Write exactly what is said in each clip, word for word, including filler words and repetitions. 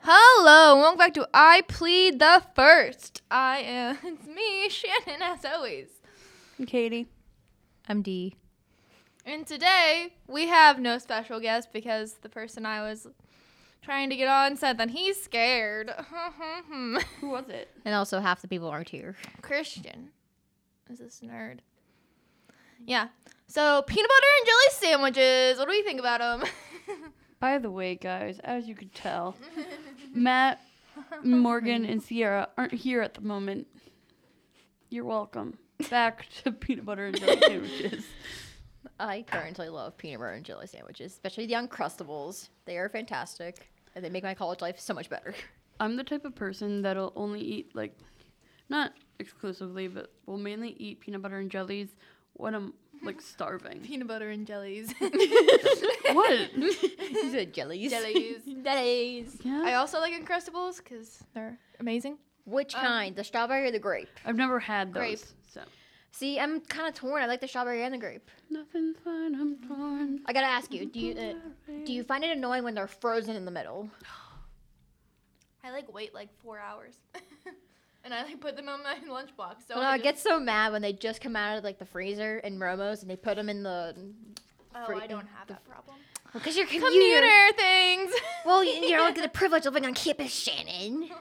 Hello, and welcome back to I Plead the First. I am, it's me, Shannon, as always. I'm Katie. I'm Dee. And today, we have no special guest because the person I was trying to get on said that he's scared. Who was it? And also half the people aren't here. Christian is this nerd. Yeah. So, peanut butter and jelly sandwiches. What do we think about them? By the way, guys, as you could tell, Matt, Morgan, and Sierra aren't here at the moment. You're welcome. Back to peanut butter and jelly sandwiches. I currently love peanut butter and jelly sandwiches, especially the Uncrustables. They are fantastic, and they make my college life so much better. I'm the type of person that'll only eat, like, not exclusively, but will mainly eat peanut butter and jellies when I'm, like, starving. Peanut butter and jellies. What? You said jellies. Jellies. Jellies. I Yeah. also like Uncrustables because they're amazing. Which Um, kind? The strawberry or the grape? I've never had those. Grape. So. See, I'm kind of torn. I like the strawberry and the grape. Nothing's fine, I'm torn. I gotta ask you, do you uh, do you find it annoying when they're frozen in the middle? I like wait like four hours. And I like put them on my lunchbox. So Well, I I just- get so mad when they just come out of like the freezer in Romos and they put them in the. Oh, free- I don't have that problem. Because you're commuter. Commuter things. Well, you, you know, like the privilege of living on campus, Shannon.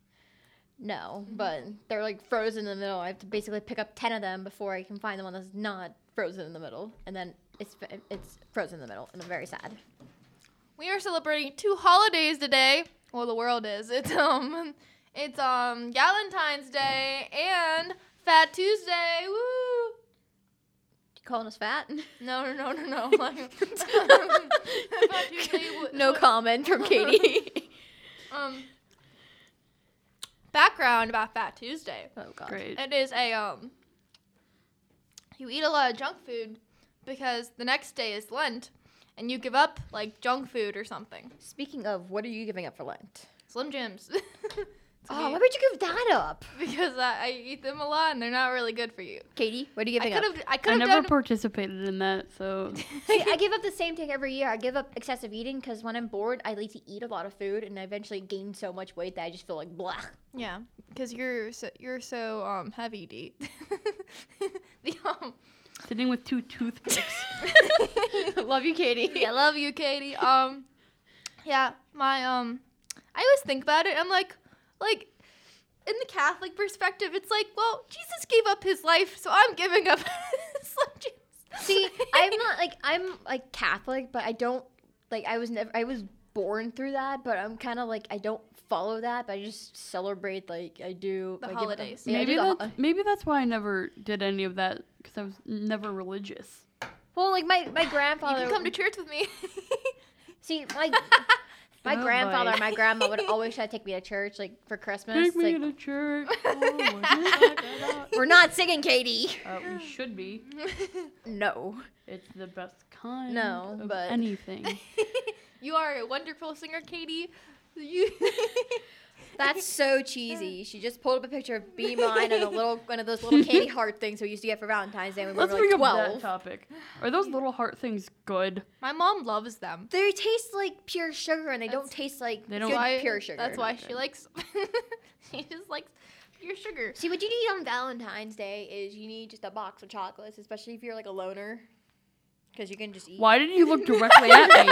No, but they're like frozen in the middle. I have to basically pick up ten of them before I can find the one that's not frozen in the middle, and then it's it's frozen in the middle, and I'm very sad. We are celebrating two holidays today. Well, the world is. It's um, it's um, Galentine's Day and Fat Tuesday. Woo! You calling us fat? No, no, no, no, no. Like, Fat Tuesday. w- No comment from Katie. Um. Background about Fat Tuesday. Oh god. Great. It is a um. You eat a lot of junk food because the next day is Lent, and you give up like junk food or something. Speaking of, what are you giving up for Lent? Slim Jims. To Oh, be- why would you give that up, because I, I eat them a lot and they're not really good for you. Katie? What are you I giving could up? have. I could I have never done. participated in that, so See, I give up the same thing every year. I give up excessive eating because when I'm bored, I like to eat a lot of food, and I eventually gain so much weight that I just feel like blah. Yeah, because you're so, you're so um heavy, D. the um. sitting with two toothpicks. Love you, Katie. I love you, Katie. Um, yeah, my um, I always think about it. I'm like, like, in the Catholic perspective, it's like, well, Jesus gave up his life, so I'm giving up Slim Jims. See, I'm not like I'm like Catholic, but I don't like I was never I was born through that, but I'm kind of like I don't follow that, but I just celebrate like I do The I give- holidays. yeah, I maybe do the that's ho- maybe that's why I never did any of that because I was never religious. well, like my my You grandfather. can come to church with me. See, my my Oh, grandfather boy. and my grandma would always try to take me to church like for Christmas. Take me Like, to church. Oh, we're not singing, Katie. uh, we should be. No. It's the best kind No, of but- anything. You are a wonderful singer, Katie. You. That's so cheesy. She just pulled up a picture of Be Mine and a little one of those little candy heart things we used to get for Valentine's Day when we Let's were bring like up that twelve. topic. Are those little heart things good? My mom loves them. They taste like pure sugar and they don't That's- taste like They don't- good Why- pure sugar. That's why she likes. She just likes pure sugar. See, what you need on Valentine's Day is you need just a box of chocolates, especially if you're like a loner, because you can just eat. Why did you look directly at me?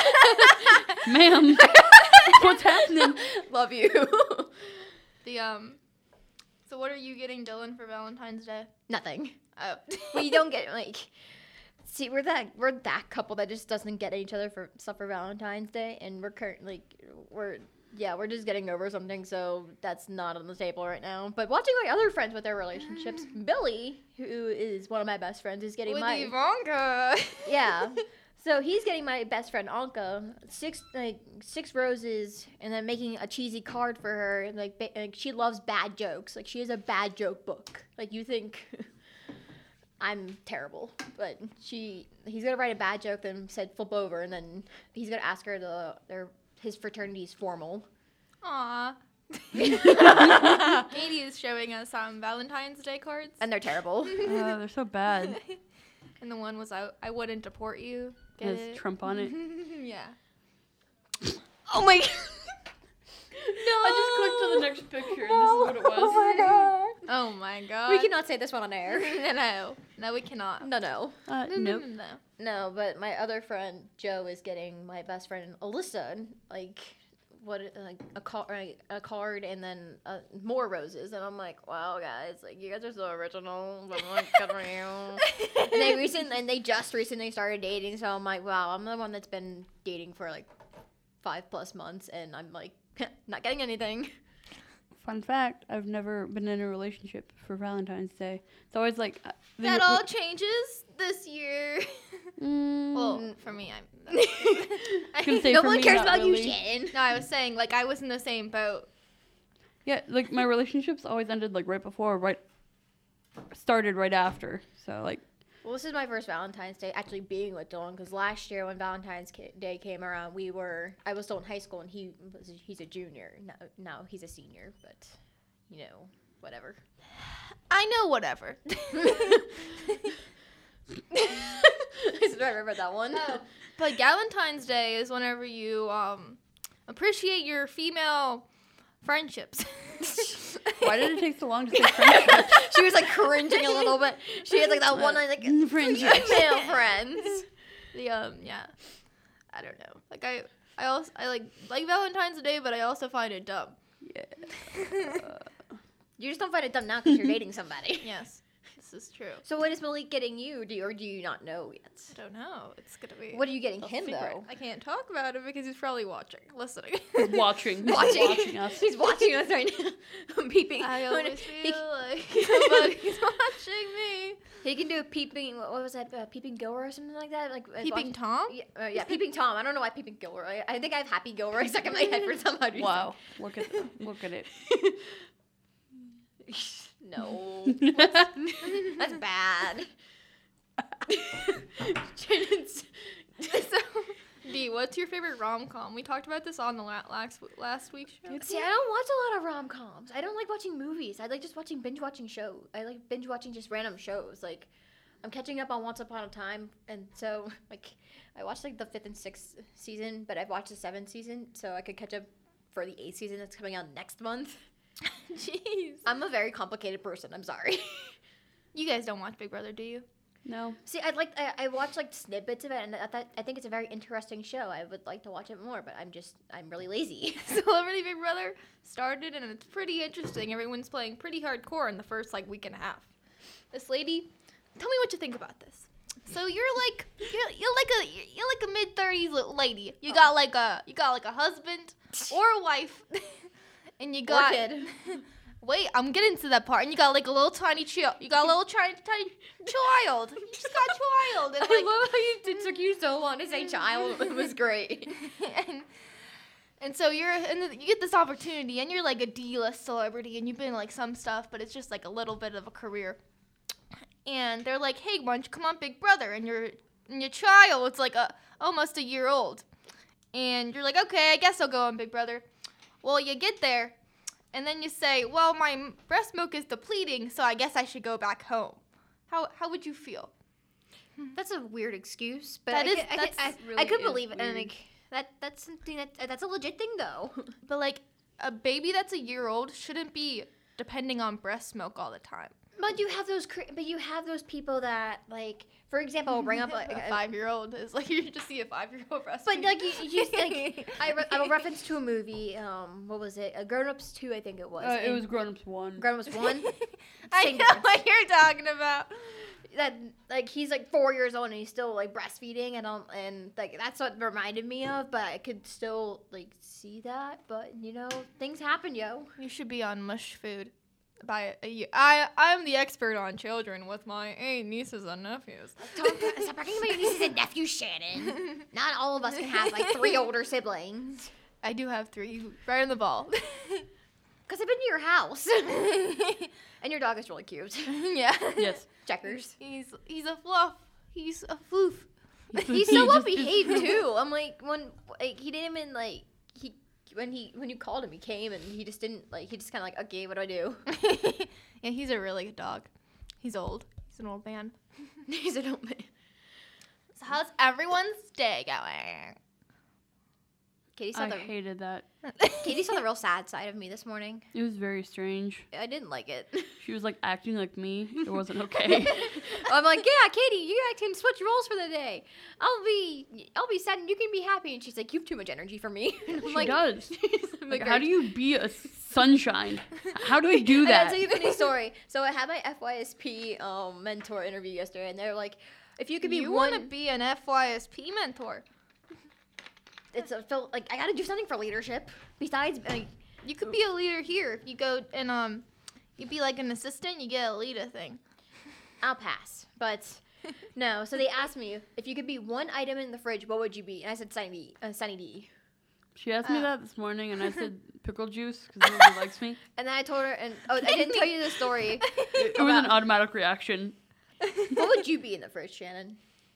Ma'am, what's happening? Love you. The um. So what are you getting Dylan for Valentine's Day? Nothing. Oh. We don't get like. See, we're that we're that couple that just doesn't get each other for stuff for Valentine's Day, and we're currently we're yeah we're just getting over something, so that's not on the table right now. But watching my other friends with their relationships, Billy, who is one of my best friends, is getting With my Ivanka. yeah. So he's getting my best friend Anka six like six roses, and then making a cheesy card for her. And, like, ba- like she loves bad jokes. Like she has a bad joke book. Like you think I'm terrible, but she he's gonna write a bad joke, then said flip over, and then he's gonna ask her the their his fraternity's formal. Aw. Katie is showing us some Valentine's Day cards. And they're terrible. Uh, they're so bad. And the one was I, I wouldn't deport you. Get Has it? Trump on it. Yeah. Oh my god. I just clicked to the next picture, and this is what it was. Oh my god. Oh my god. We cannot say this one on air. no, no, no, we cannot. No, no. Uh, No, no, nope. no, no. No, but my other friend Joe is getting my best friend Alyssa like what like a card a card and then uh, more roses, and I'm like, wow, guys, like you guys are so original. But I'm like, good for you. And they recently and they just recently started dating, so I'm like, wow, I'm the one that's been dating for like five plus months, and I'm like not getting anything. Fun fact: I've never been in a relationship for Valentine's Day. It's always like uh, the- That all changes this year. Mm, Well, for me, I'm. I was gonna say no for one me, cares not about really. you, Shannon. No, I was saying like I was in the same boat. Yeah, like my relationships always ended like right before, right started right after. So like, Well, this is my first Valentine's Day actually being with Dylan, because last year when Valentine's Ca- Day came around, we were I was still in high school and he was he's a junior. Now, now he's a senior, but you know, whatever. I know whatever. I remember that one. But Valentine's Day is whenever you um appreciate your female friendships. why did it take so long to say friendship? She was like cringing a little bit. She had like that one like Friendship. male friends. The um yeah, I don't know. Like I I also I like like Valentine's Day, but I also find it dumb. Yeah. You just don't find it dumb now because you're dating somebody. Yes, this is true. So what is Malik getting you? Do you, or do you not know yet? I don't know. It's gonna be. What are you getting A him secret. though? I can't talk about it because he's probably watching, listening. watching, He's Watching. watching us. He's watching us right now. I'm peeping. I I'm gonna- always he, feel like somebody's watching me. he can do a peeping. What what was that? Uh, peeping Gilroy or something like that. Like uh, Peeping watch- Tom? Yeah, uh, yeah, peeping Tom. I don't know why peeping Gilroy. I think I have Happy Gilroy stuck in my head for some odd reason. Wow, look at look at it. No, that's bad. Shannon's- So, D, what's your favorite rom com? We talked about this on the la- last last week's show. See, I don't watch a lot of rom coms. I don't like watching movies. I like just watching binge watching shows. I like binge watching just random shows. Like, I'm catching up on Once Upon a Time, and so like I watched like the fifth and sixth season, but I've watched the seventh season, so I could catch up for the eighth season that's coming out next month. Jeez. I'm a very complicated person. I'm sorry. You guys don't watch Big Brother, do you? No, See, I'd like I, I watch like snippets of it, and I thought I think it's a very interesting show. I would like to watch it more, but I'm just I'm really lazy. Celebrity Big Brother started and it's pretty interesting. Everyone's playing pretty hardcore in the first like week and a half. This lady, tell me what you think about this. So you're like you're, you're like a you're like a mid thirties lady. You got like a you got like a husband or a wife, and you got kid. Wait, I'm getting to that part. And you got like a little tiny child. You got a little tiny tiny child. You just got a child. And I like, love how you, it took you so long to say child. It was great. and, and so you're and then you get this opportunity and you're like a D-list celebrity and you've been in like some stuff, but it's just like a little bit of a career. And they're like, hey, why don't you come on Big Brother? And your and your child, it's like a almost a year old. And you're like, okay, I guess I'll go on Big Brother. Well, you get there, and then you say, well, my m- breast milk is depleting, so I guess I should go back home. How how would you feel? That's a weird excuse, but That I, is- could, I, could, that's I, really I could is believe it. And weird. like that, that's something that that's a legit thing though. But like a baby that's a year old shouldn't be depending on breast milk all the time. But you have those, cr- but you have those people that like, for example, I'll bring up like a five-year-old is like you just see a five-year-old breastfeeding. But like you, you just, like I, re- I will reference to a movie. Um, what was it? Uh, Grown Ups Two, I think it was. uh, it and was Grown Ups One. Grown Ups One. I Same know difference. what you're talking about. That like he's like four years old and he's still like breastfeeding and um and like that's what reminded me of. But I could still like see that. But you know things happen, yo. You should be on mush food. By a year. I I'm the expert on children with my eight nieces and nephews. Don't stop talking about your nieces and nephews, Shannon. Not all of us can have like three older siblings. I do have three. Right on the ball. Cause I've been to your house. And your dog is really cute. Yeah. Yes. Checkers. He's he's a fluff. He's a floof. He's He so well just- behaved too. I'm like when like he didn't even like he when he when you called him he came and he just didn't like he just kind of like okay what do I do? Yeah, he's a really good dog. He's old. He's an old man. He's an old man. So how's everyone's day going? Katie saw I the hated that. Katie saw the real sad side of me this morning. It was very strange. I didn't like it. She was like acting like me. It wasn't okay. I'm like, yeah, Katie, you guys can switch roles for the day. I'll be, I'll be sad and you can be happy. And she's like, you have too much energy for me. And I'm She like, does. I'm Like, like, how do you be a sunshine? How do I do I that? gotta tell you a funny story. So I had my F Y S P um, mentor interview yesterday, and they're like, if you could be you one, want to be an F Y S P mentor. it's a feel like I gotta do something for leadership besides like. You could be a leader here if you go and um, you'd be like an assistant. You get a leader thing. I'll pass. But no, so they asked me if you could be one item in the fridge, what would you be? And I said Sunny D. Uh, Sunny D. She asked me Uh. that this morning, and I said pickle juice because nobody likes me. And then I told her, and oh, I didn't tell you the story. It, it was an About- automatic reaction. What would you be in the fridge, Shannon?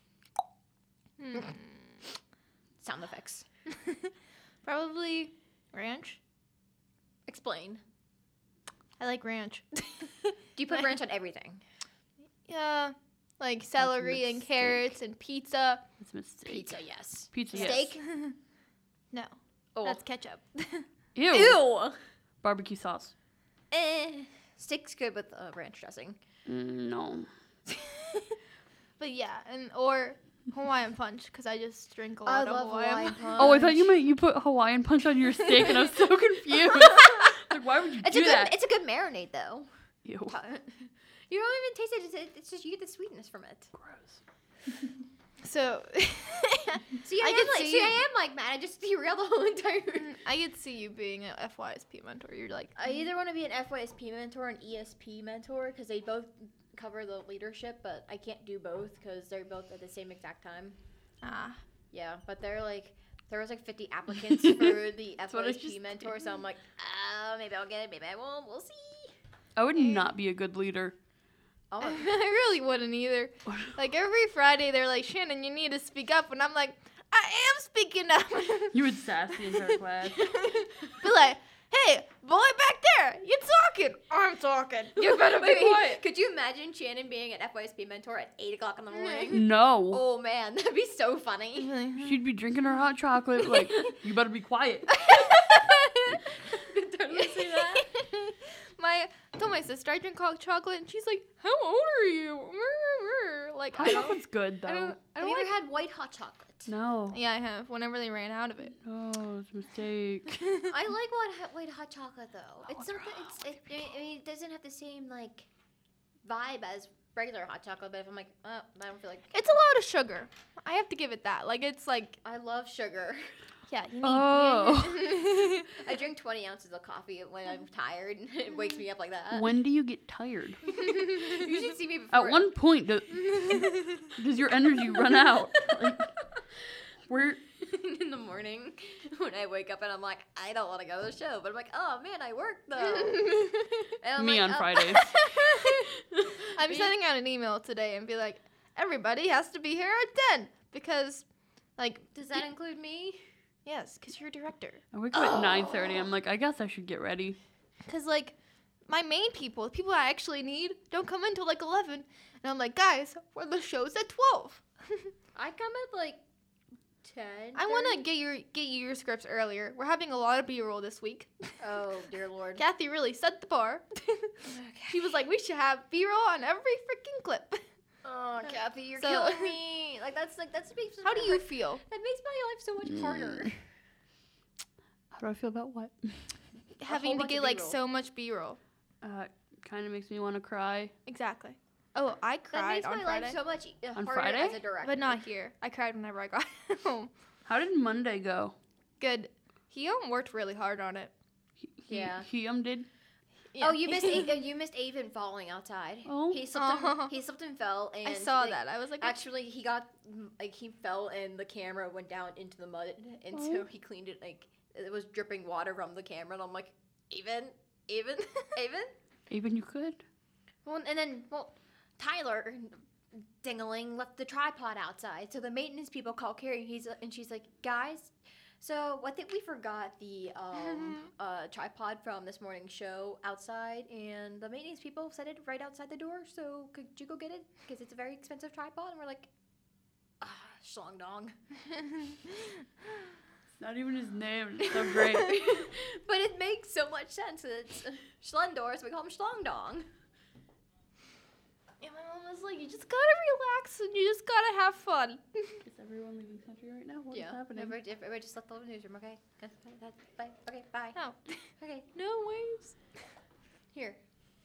Hmm. Sound effects. Probably ranch. Explain. I like ranch. Do you put ranch on everything? Yeah, like celery and mistake. carrots and pizza. It's a mistake. Pizza, yes. Pizza, yes. Steak? No, Oh. that's ketchup. Ew. Ew. Barbecue sauce. Eh. Steak's good with uh, ranch dressing. Mm, no. But yeah, and or Hawaiian punch because I just drink a I lot of love Hawaiian. Hawaiian punch. punch. Oh, I thought you meant you put Hawaiian punch on your steak, and I was so confused. Like, why would you It's do a good. that? It's a good marinade, though. Ew. You don't even taste it. It's, it's just you get the sweetness from it. Gross. So See, I, I am could like, see see, you- I am like mad. I just derailed the whole entire. I could see you being an F Y S P mentor. You're like, I either want to be an F Y S P mentor or an E S P mentor because they both cover the leadership, but I can't do both because they're both at the same exact time. ah, Yeah, but they're like there was like fifty applicants for the F what Y I S P just mentor, so I'm like, uh, maybe I'll get it, maybe I won't. We'll see. I would not be a good leader. Oh, I really wouldn't either. Like every Friday, they're like, Shannon, you need to speak up, and I'm like, I am speaking up. You would sass the entire class. Be like, hey, boy back there, you talking? I'm talking. You better be Wait, wait, quiet. could you imagine Shannon being an F Y S P mentor at eight o'clock in the morning? No. Oh man, that'd be so funny. She'd be drinking her hot chocolate. Like, you better be quiet. Could totally see that. My, I told my sister I drink hot chocolate, and she's like, how old are you? Like, Hot I don't, chocolate's good, though. I don't, I Have don't you like. ever had white hot chocolate? No. Yeah, I have. Whenever they ran out of it. Oh, it's a mistake. I like white hot, white hot chocolate though. It's they're not. The, it's. It, I mean, it doesn't have the same like vibe as regular hot chocolate. But if I'm like, oh, I don't feel like. It's a lot of sugar. I have to give it that. Like, it's like, I love sugar. yeah, you need. Oh. I drink twenty ounces of coffee when I'm tired. It wakes me up like that. When do you get tired? You should see me before. At one point, do, does your energy run out? Like, where? in the morning when I wake up and I'm like, I don't want to go to the show, but I'm like, oh man, I work though. And I'm Me like, on oh. Fridays. I'm Me- sending out an email today and be like, everybody has to be here at ten because, like, Does that include me? yes, because you're a director. I wake up at nine thirty. I'm like, I guess I should get ready. Because, like, my main people, the people I actually need, don't come until like eleven. And I'm like, guys, well, the show's at twelve. I come at like ten. I want to get your get you your scripts earlier. We're having a lot of B-roll this week. Oh dear lord. Kathy really set the bar. She was like, we should have B-roll on every freaking clip. Oh, Kathy, you're So- killing me. Like that's like that's makes How do you feel? that makes my life so much harder. How do I feel about what? Having to bunch get of like B-roll. so much B-roll. Uh, kind of makes me want to cry. Exactly. Oh, I That cried makes on my Friday. life so much uh, On harder Friday? as a director. But not here. I cried whenever I got home. How did Monday go? Good. He um, worked really hard on it. He, he- Yeah. He um did. Oh, you missed A- uh, you missed Avon falling outside. Oh. He slipped. Oh. And, he slipped and fell. And I saw like, that. I was like, what? Actually, he got mm, like he fell and the camera went down into the mud, and Oh. so he cleaned it. Like it was dripping water from the camera, and I'm like, Avon, Avon, Avon. Even you could. Well, and then well, Tyler. Dingling left the tripod outside, so the maintenance people call Carrie. He's and she's like, guys, so I think we forgot the um, uh, tripod from this morning's show outside, and the maintenance people set it right outside the door. So could you go get it? Because it's a very expensive tripod. And we're like, ah, schlong dong. It's not Not even his name. It's so great. But it makes so much sense. It's Schlendor, so we call him Schlongdong. Yeah, my mom was like, you just gotta relax and you just gotta have fun. Is everyone leaving country right now? What is Yeah. happening? Everybody, everybody just left the newsroom, okay? Okay, that- bye. Okay, bye. No. Okay, No waves. here.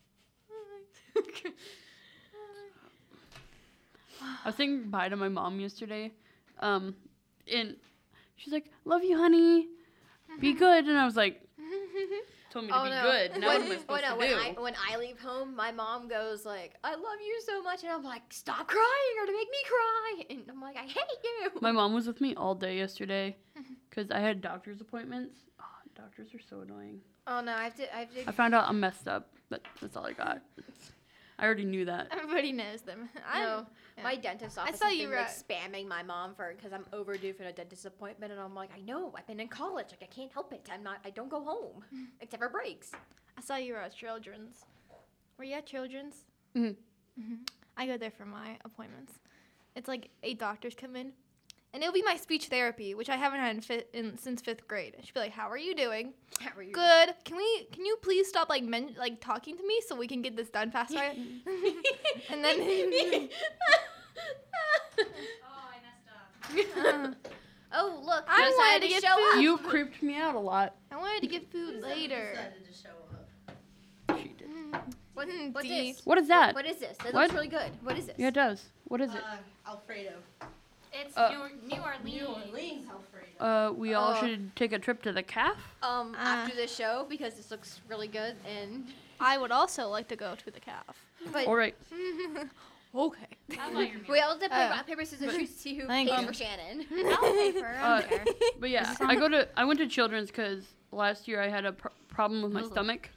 I was saying bye to my mom yesterday, um, and she's like, "Love you, honey. Be good." And I was like, "Told me to Oh, be no. good. Now what am I When, supposed oh, no, to when do?" I, when I leave home, my mom goes like, I love you so much. And I'm like, stop crying or to make me cry. And I'm like, I hate you. My mom was with me all day yesterday because I had doctor's appointments. Oh, doctors are so annoying. Oh, no, I have to, I have to. I found out I'm messed up, but that's all I got. I already knew that. Everybody knows them. I No, yeah. my dentist's I office saw has you been like were- spamming my mom for because I'm overdue for a dentist appointment, and I'm like, I know, I've been in college, like I can't help it. I'm not, I don't go home except for breaks. I saw you were at Children's. Were you at Children's? Mhm. hmm I go there for my appointments. It's like eight doctors come in, and it'll be my speech therapy, which I haven't had in, fi- in since fifth grade. And she'll be like, "How are you doing? How are you? Good. Can we? Can you please stop like men like talking to me so we can get this done faster?" And then. Uh, Oh, look, I decided wanted to to get show food. up. You creeped me out a lot. I wanted to get food later. She did. What, Mm, what's D. this? What is that? What is this? That What? looks really good. What is this? Yeah, it does. What is it? Uh, Alfredo. It's Uh, New, New Orleans. New Orleans Alfredo. Uh, we all Oh. should take a trip to the calf. Um, Uh. after this show because this looks really good and. I would also like to go to the calf. But All right. Okay. we all did play Uh, rock paper scissors shoot to see who Thank pays you. for Shannon. I'll pay for it. Uh, but yeah, I go to I went to Children's because last year I had a pr- problem with my Ugh. stomach.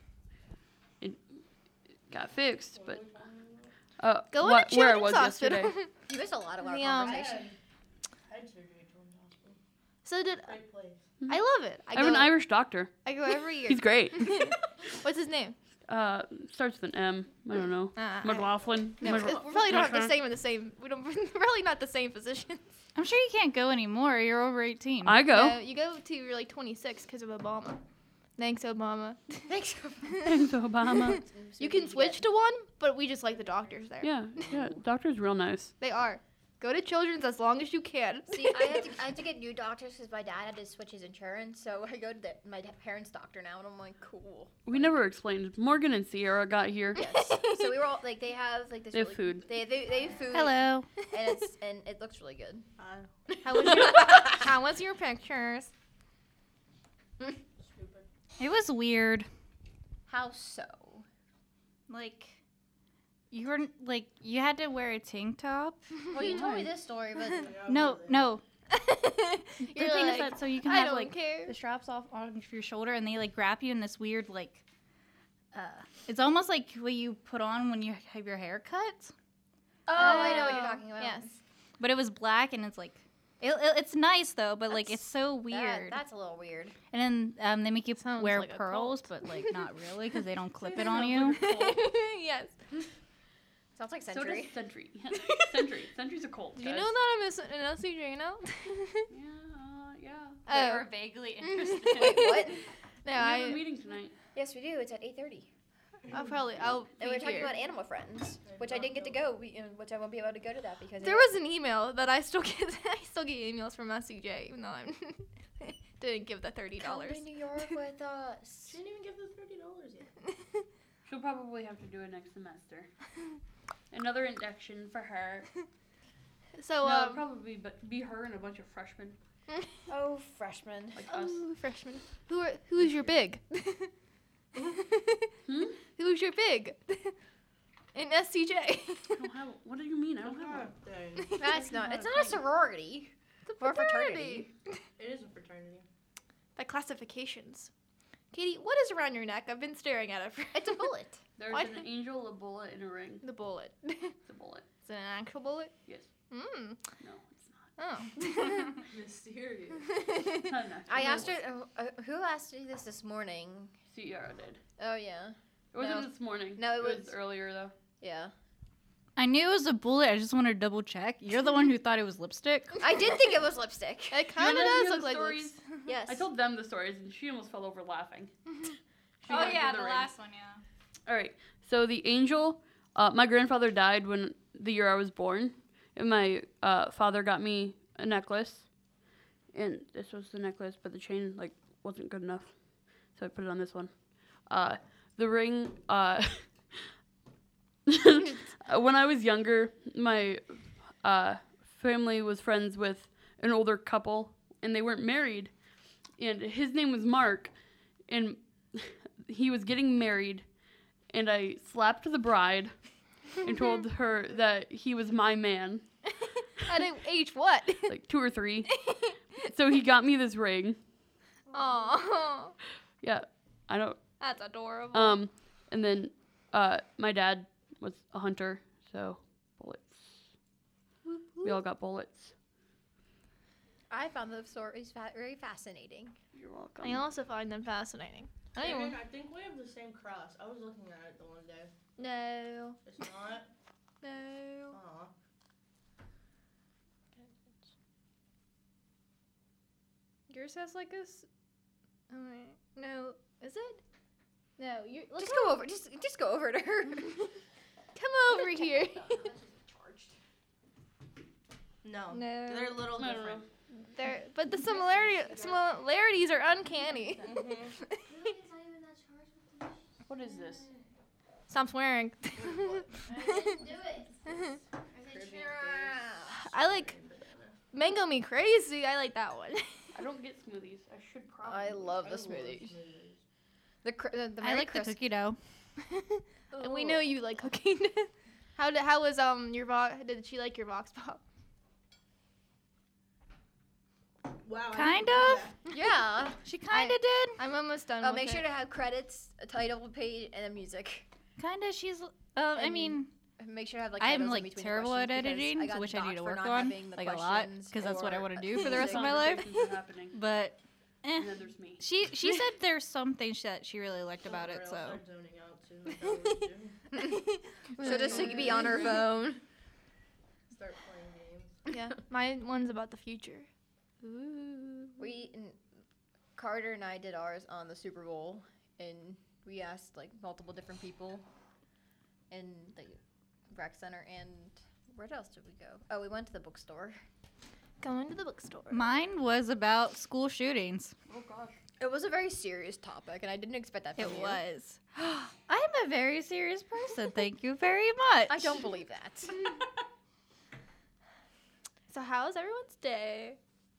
It got fixed, but uh, Go what, to where I Children's was Hospital. yesterday. You missed a lot of our The, um, I conversation. had head surgery at Children's Hospital. So did Great place. I love it. I, I have an go- Irish doctor. I go every year. He's great. What's his name? Uh, starts with an M. I don't know. Uh, I- McLaughlin. No, Mc- we probably don't have the same in the same. We don't. We're really not the same physicians. I'm sure you can't go anymore. You're over eighteen. I go. No, you go to you're like twenty-six because of Obama. Thanks, Obama. Thanks. Thanks, Obama. You can switch to one, but we just like the doctors there. Yeah, yeah. Doctor's real nice. They are. Go to Children's as long as you can. See, I had to, I had to get new doctors because my dad had to switch his insurance. So I go to the, my da- parents' doctor now, and I'm like, cool. We never explained. Morgan and Sierra got here. Yes. So we were all like, they have like this. They have really- food. They they, they have food. Hello. And it's and it looks really good. Uh, How was your How was your pictures? stupid. It was weird. How so? Like, you were like you had to wear a tank top. Well, you told me this story, but No, no. The You're thing like, is that so you can I have don't like care. the straps off on your shoulder, and they like wrap you in this weird like. Uh, it's almost like what you put on when you have your hair cut, oh, I know what you're talking about. Yes. but it was black, and it's like. It, it, it's nice though, but like it's That's- so That- weird. that's a little weird. And then um, they make you Sounds wear like a pearls, cult. but like not really because they don't clip it on you. Yes. Sounds like So Century. does Sentry. Sentry. Sentry's a cult. Do you guys. know that I'm a s- an L C J now? Yeah, uh, yeah. Oh. We're vaguely interested. Wait, what? No, we have a I. meeting tonight. Yes, we do. It's at eight thirty. I'll probably. I'll. And be we're talking here. about Animal Friends, which I didn't get to go, we- uh, which I won't be able to go to that because There was an email that I still get. I still get emails from S C J, even though I didn't give the thirty Come dollars. to New York with us. She didn't even give the thirty dollars yet. She'll probably have to do it next semester. Another induction for her. So no, it'd um. probably be, be her and a bunch of freshmen Oh, freshman. like us. Oh, freshman. Who are who is your big? Hmm? Who is your big? In S C J. I don't have. What do you mean? I don't have one. Dang. That's not. It's not a sorority. It's a Or fraternity. It is a fraternity. By classifications. Katie, what is around your neck? I've been staring at it for It's a bullet. There's What? an angel, a bullet, and a ring. the bullet. It's a bullet. Is it an actual bullet? Yes. Mm. No, it's not. Oh. Mysterious. It's not an actual I asked her. bullet. Uh, uh, who asked me this this morning? Sierra did. Oh yeah, It wasn't No. this morning. No, it was, was- earlier though. yeah. I knew it was a bullet. I just wanted to double check. You're the one who thought it was lipstick. I did think it was lipstick. It You kind of wanna does hear look the like stories? lips. Yes. I told them the stories, and she almost fell over laughing. She Oh went yeah, for the ring. last one, yeah. All right. So the angel, uh, my grandfather died when the year I was born, and my uh, father got me a necklace, and this was the necklace, but the chain like wasn't good enough, so I put it on this one. Uh, the ring. Uh, when I was younger, my uh, family was friends with an older couple, and they weren't married, and his name was Mark, and he was getting married, and I slapped the bride and told her that he was my man, At age what? like two or three. So he got me this ring. Oh, Yeah, I don't. that's adorable. Um, and then uh, my dad was a hunter, so bullets. We all got bullets. I found those stories fa- very fascinating. You're welcome. I also find them fascinating. I don't Aaron, even- I think we have the same cross. I was looking at it the one day. No, It's not. no. Aw. Yours has like a. S- oh, wait. No, is it? No, you. Look Just how- go over. Just just go over to her. Come over here. No. No. They're a little I don't different. They're, but the similarity similarities are uncanny. What is this? Stop swearing. Ah. I like Mango Me Crazy. I like that one. I don't get smoothies. I should probably. I love I the love smoothies. smoothies. The cr- the, the I Merry like the Christ- cookie dough. And we know you like cooking. how did how was um your vox? Did she like your vox pop? Wow. I Kind didn't know of. that. Yeah. She kind of did. I'm almost done. Oh, with make it. sure to have credits, a title page, and then music. Kind of. She's. Uh, I And mean, Make sure to have like. I'm titles in like between the terrible at questions because editing, I got which I need docked to for work not on having the like a lot questions because that's what I or want to do for the rest of my music. life. Conversations are happening. But eh. And then there's me. She she said there's some things that she really liked about Or it. else So I'd zoning out soon, like I always do. She'll just be on her phone. Start playing games. Yeah, my one's about the future. Ooh. We and Carter and I did ours on the Super Bowl, and we asked like multiple different people in the rec center. And where else did we go? Oh, we went to the bookstore. Going to the bookstore. mine was about school shootings. Oh gosh. It was a very serious topic, and I didn't expect that It from you. was. I am a very serious person. Thank you very much. I don't believe that. So how was everyone's day?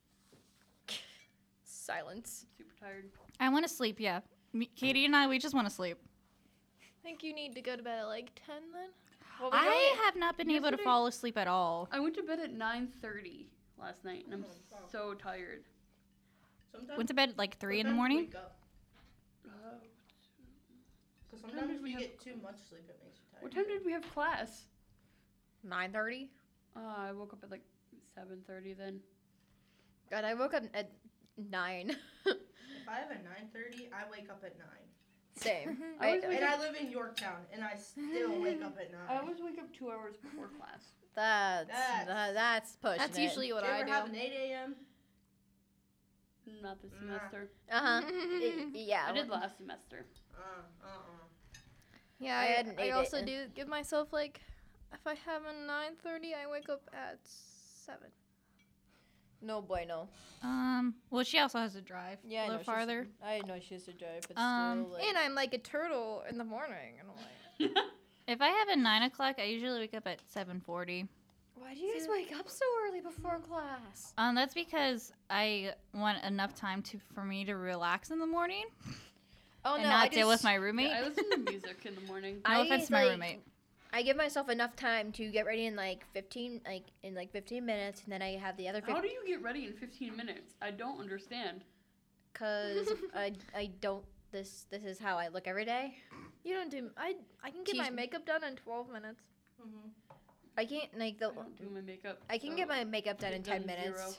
Silence. Super tired. I want to sleep. Yeah, Me, Katie and I, we just want to sleep. I think you need to go to bed at like ten then. Well, we I only- have not been able to Yesterday- fall asleep at all. I went to bed at nine thirty last night, and I'm Oh, wow. so tired. Sometimes, Went to bed at like three in the sometimes morning. wake up. Uh, So time sometimes did if we you have- get too much sleep, it makes you tired. what time did we have class? nine thirty. Uh, I woke up at like seven thirty then. God, I woke up at nine. If I have a nine thirty, I wake up at nine. Same. I I, always wake And I up- live in Yorktown, and I still wake up at nine. I always wake up two hours before class. that's That's- tha- that's pushing That's it. usually what do you I ever do. have an eight a.m.? Not this Nah. semester. Uh huh. yeah. I did last semester. Uh, uh-uh. Yeah, I I, hadn't I ate it. also do give myself like, if I have a nine thirty, I wake up at seven. No bueno. Um. Well, she also has to drive Yeah, a I know little she's- farther. I know she has to drive, but Um, still. Like, And I'm like a turtle in the morning, and I'm like, If I have a nine o'clock, I usually wake up at seven forty. why do you guys wake up so early before class? Um, that's because I want enough time to for me to relax in the morning Oh and no, not I deal with just- my roommate. Yeah, I listen to music in the morning. no I, offense to my like, roommate. I give myself enough time to get ready in like fifteen, like in like fifteen minutes, and then I have the other How fifteen do you get ready in fifteen minutes? I don't understand. because I I don't. This this is how I look every day. you don't do. I I can get Teach my me. makeup done in twelve minutes. Mm-hmm. I can't like the. I don't do my makeup. I can so get my makeup done get in ten done in minutes. zero.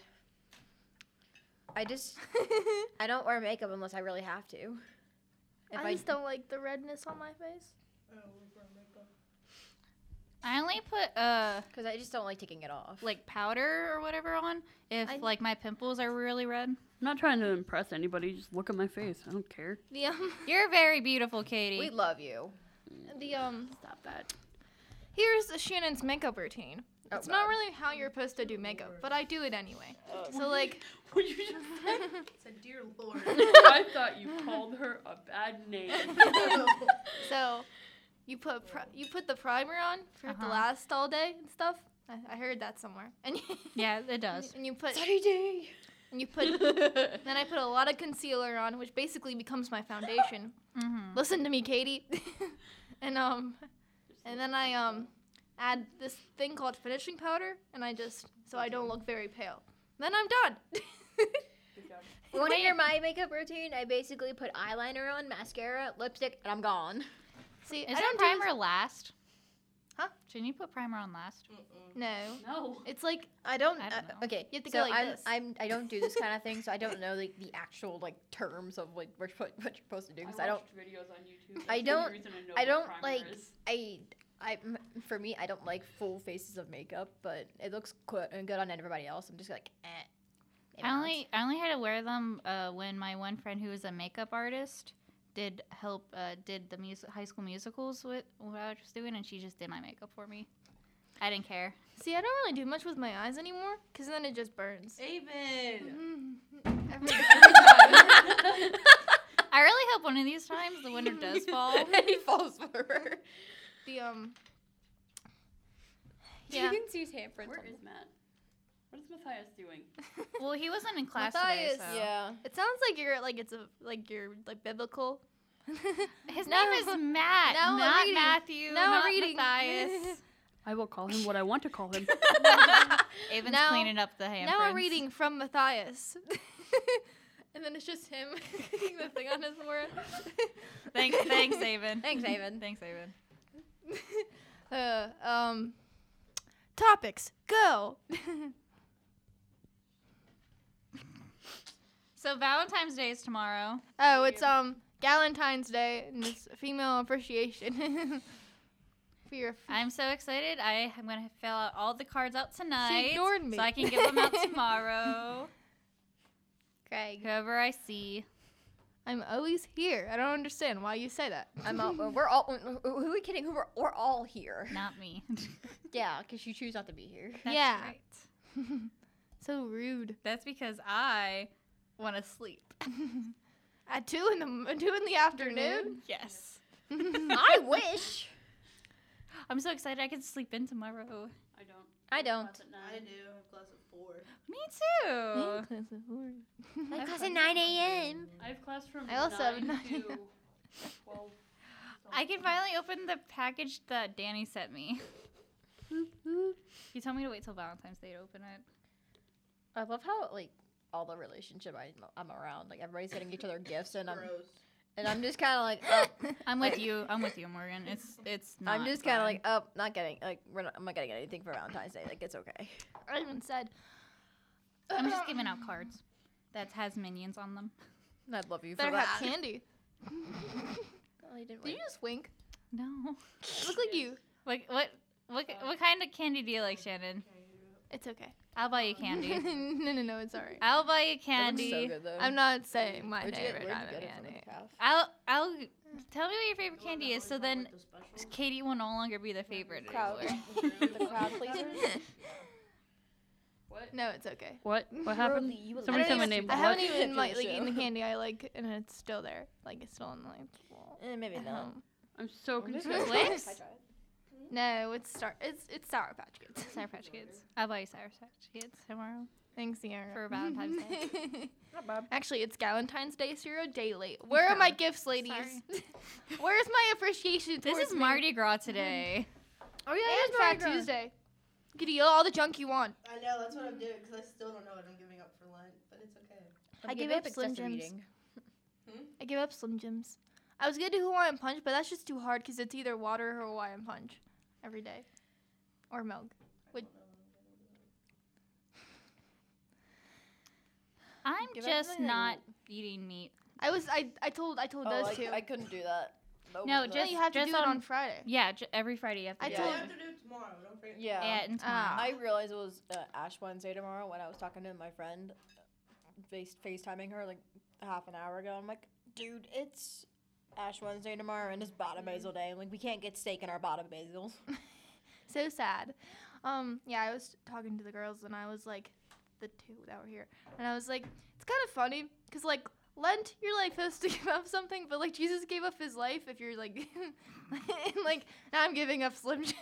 I just I don't wear makeup unless I really have to. If I just don't like the redness on my face. I don't like wearing makeup. I only put uh Because I just don't like taking it off. like powder or whatever on if I- like my pimples are really red. I'm not trying to impress anybody. Just look at my face. I don't care. The um, You're very beautiful, Katie. we love you. the um. Stop that. Here's Shannon's makeup routine. Oh, It's not God. really how you're supposed to do makeup, but I do it anyway. So like, Would you just It's a dear lord. I thought you called her a bad name. so you put pri- you put the primer on for it to Uh-huh. last all day and stuff. I, I heard that somewhere. And Yeah, it does. and you put Sunny day. and you put then I put a lot of concealer on, which basically becomes my foundation. Mm-hmm. Listen to me, Katie. and um, and then I um, add this thing called finishing powder, and I just so I don't look very pale. Then I'm done. Want to hear my makeup routine? I basically put eyeliner on, mascara, lipstick, and I'm gone. See, Is I that don't do primer last? Huh? Shouldn't you put primer on last? this- No, No. it's like I don't. I don't uh, know. okay, You have to so go like I'm, this. I'm. I don't do this kind of thing, so I don't know like the actual like terms of like what, what you're supposed to do. Because I, don't. watched videos on YouTube. I That's the only don't- reason know I what don't, primer like- is. I. I. m- For me, I don't like full faces of makeup, but it looks good and good on everybody else. I'm just like, eh. maybe I not. only I only had to wear them uh, when my one friend who was a makeup artist did help uh, did the mus- high school musicals with what I was doing, and she just did my makeup for me. I didn't care. see, I don't really do much with my eyes anymore, cause then it just burns. Amen. Every, I really hope one of these times the winter does fall. he falls for her. the um. Yeah. You can see his handprints. Where on is Matt? What is Matthias doing? Well, he wasn't in class Matthias, today, so. Yeah. It sounds like you're like it's a like you're like biblical. His No. name is Matt, Now I'm not reading. Matthew, Now I'm not reading. Matthias. I will call him what I want to call him. Evan's Now- cleaning up the handprints. Now I'm reading from Matthias. And then it's just him putting the thing on his forehead. Thanks, thanks, Aven. Thanks, Aven. Thanks, Aven. uh, um, topics, go. So Valentine's Day is tomorrow. Oh, it's um Galentine's Day and it's female appreciation. For your I'm so excited. I am gonna fill out all the cards out tonight, ignored me. so I can give them out tomorrow. Craig. Whoever I see. I'm always here. I don't understand why you say that. I'm all, we're all. Who are we kidding? Who we're, we're all here. Not me. Yeah, because you choose not to be here. That's Yeah. right. So rude. That's because I want to sleep. At two in the two in the afternoon. Yes. I wish. I'm so excited I can sleep in tomorrow. I don't. I don't. Class at I nine. do. I have class at four. Me too. My class at nine a.m. I have class from I also have nine nine. to twelve. I can finally open the package that Danny sent me. He told me to wait till Valentine's Day to open it. I love how like all the relationship I, I'm around, like everybody's getting each other gifts, and I'm Gross. and I'm just kind of like, oh, I'm with you. I'm with you, Morgan. It's it's. Not I'm just kind of fun. like, oh, not getting like we're not, I'm not getting anything for Valentine's Day. Like it's okay. I even said. I'm just giving out cards that has minions on them. I love you for Better that. have candy. Oh, you didn't Did you wait. just wink? No. You look like you. What what what what kind of candy do you like, Shannon? It's okay. I'll buy you candy. no, no, no. It's alright. I'll buy you That looks candy. so good though. I'm not saying my Where'd you get, favorite where'd you kind of get it from? candy. The calf? I'll I'll tell me what your favorite candy is, so then Like the special? Katie will no longer be the favorite Crowd. anymore. The crowd pleasers. What? No, it's okay. What? What happened? Really, you Somebody I said don't my even- name. I What? haven't even For like, the like eaten the show. candy I like, and it's still there. Like it's still in the wall. Eh, maybe at not. home. I'm so I'm just confused. gonna- Twix? I tried. No, it's star. It's it's Sour Patch Kids. Sour Patch Kids. I'll buy you Sour Patch Kids tomorrow. Thanks, Sierra. For Valentine's Day. Not bad. Actually, it's Galentine's Day, so you're a day late. Where are my gifts, ladies? Sorry. Where's my appreciation? This towards is me? Mardi Gras today. Oh And yeah, it's Fat Mardi Gras. Tuesday. You can eat all the junk you want. I know, that's what I'm doing, because I still don't know what I'm giving up for Lent, but it's okay. I'm I give giving up excessive Slim Jims. eating. I give up Slim Jims. I was gonna do Hawaiian Punch, but that's just too hard because it's either water or Hawaiian Punch every day, or milk. Would I'm Give up just something that not eating meat. I was I, I told I told Oh, those I, two. I couldn't do that. over No, the just- No, you have to just do it on- on Friday. Yeah, j- every Friday you have to I do Yeah, told- you it. have to do it tomorrow. Don't forget. Yeah. Yeah, and tomorrow. Ah. I realized it was uh, Ash Wednesday tomorrow when I was talking to my friend, face FaceTiming her like half an hour ago. I'm like, dude, it's Ash Wednesday tomorrow and it's bottom basil day. I'm like, we can't get steak in our bottom basils. So sad. Um, yeah, I was talking to the girls and I was like, the two that were here, and I was like, it's kind of funny because like Lent, you're like supposed to give up something, but like Jesus gave up his life. If you're like, and, like now I'm giving up Slim Jims.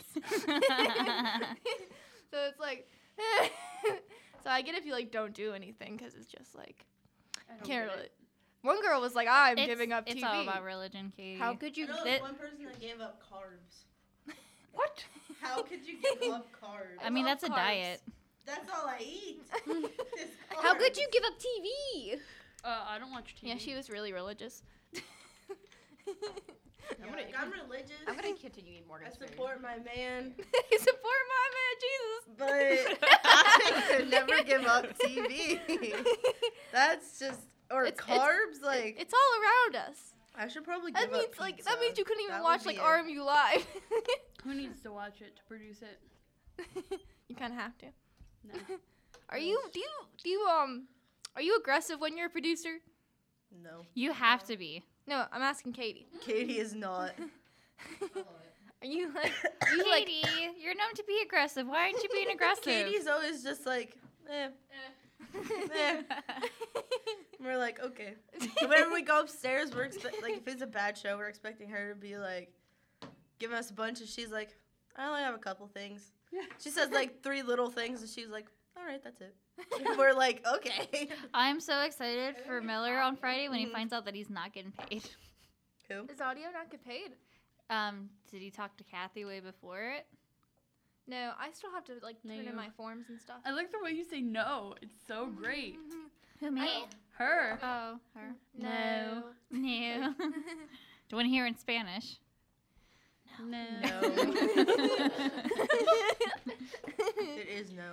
So it's like, so I get if you like don't do anything because it's just like I don't can't get really. it. One girl was like, I'm It's- giving up It's T V. all about religion, Katie. How could you? I know It- there's one person that gave up carbs. What? How could you give up carbs? I mean, love that's a carbs. diet. That's all I eat. is How could carbs. you give up T V? Uh, I don't watch T V. Yeah, she was really religious. Yeah, like, I'm religious. I'm gonna continue eating I Morgan's food. support my man, He support my man Jesus. but I could never give up T V. That's just or It's- it's- carbs. like It's all around us. I should probably That give means up like pizza. that means you couldn't even That watch would like be R it. M U live. Who needs to watch it to produce it? You kind of have to. No. Are you? Do you? Do you? Um. Are you aggressive when you're a producer? No, You have to be. No, I'm asking Katie. Katie is not. Are you like? Are you like? Katie, you're known to be aggressive. Why aren't you being aggressive? Katie's always just like, eh. eh. We're like, okay. And whenever we go upstairs, we're expe- like, if it's a bad show, we're expecting her to be like, giving us a bunch, and she's like, I only have a couple things. Yeah. She says like three little things, and she's like, all right, that's it. And we're like, okay. I'm so excited for Miller on Friday when he finds out that he's not getting paid. Who? Does audio not get paid? Um, did he talk to Kathy way before it? No, I still have to like turn No. in my forms and stuff. I like the way you say no. It's so great. Who, me? Her. Oh, her. No. No. Do you want to hear in Spanish? No. It is no.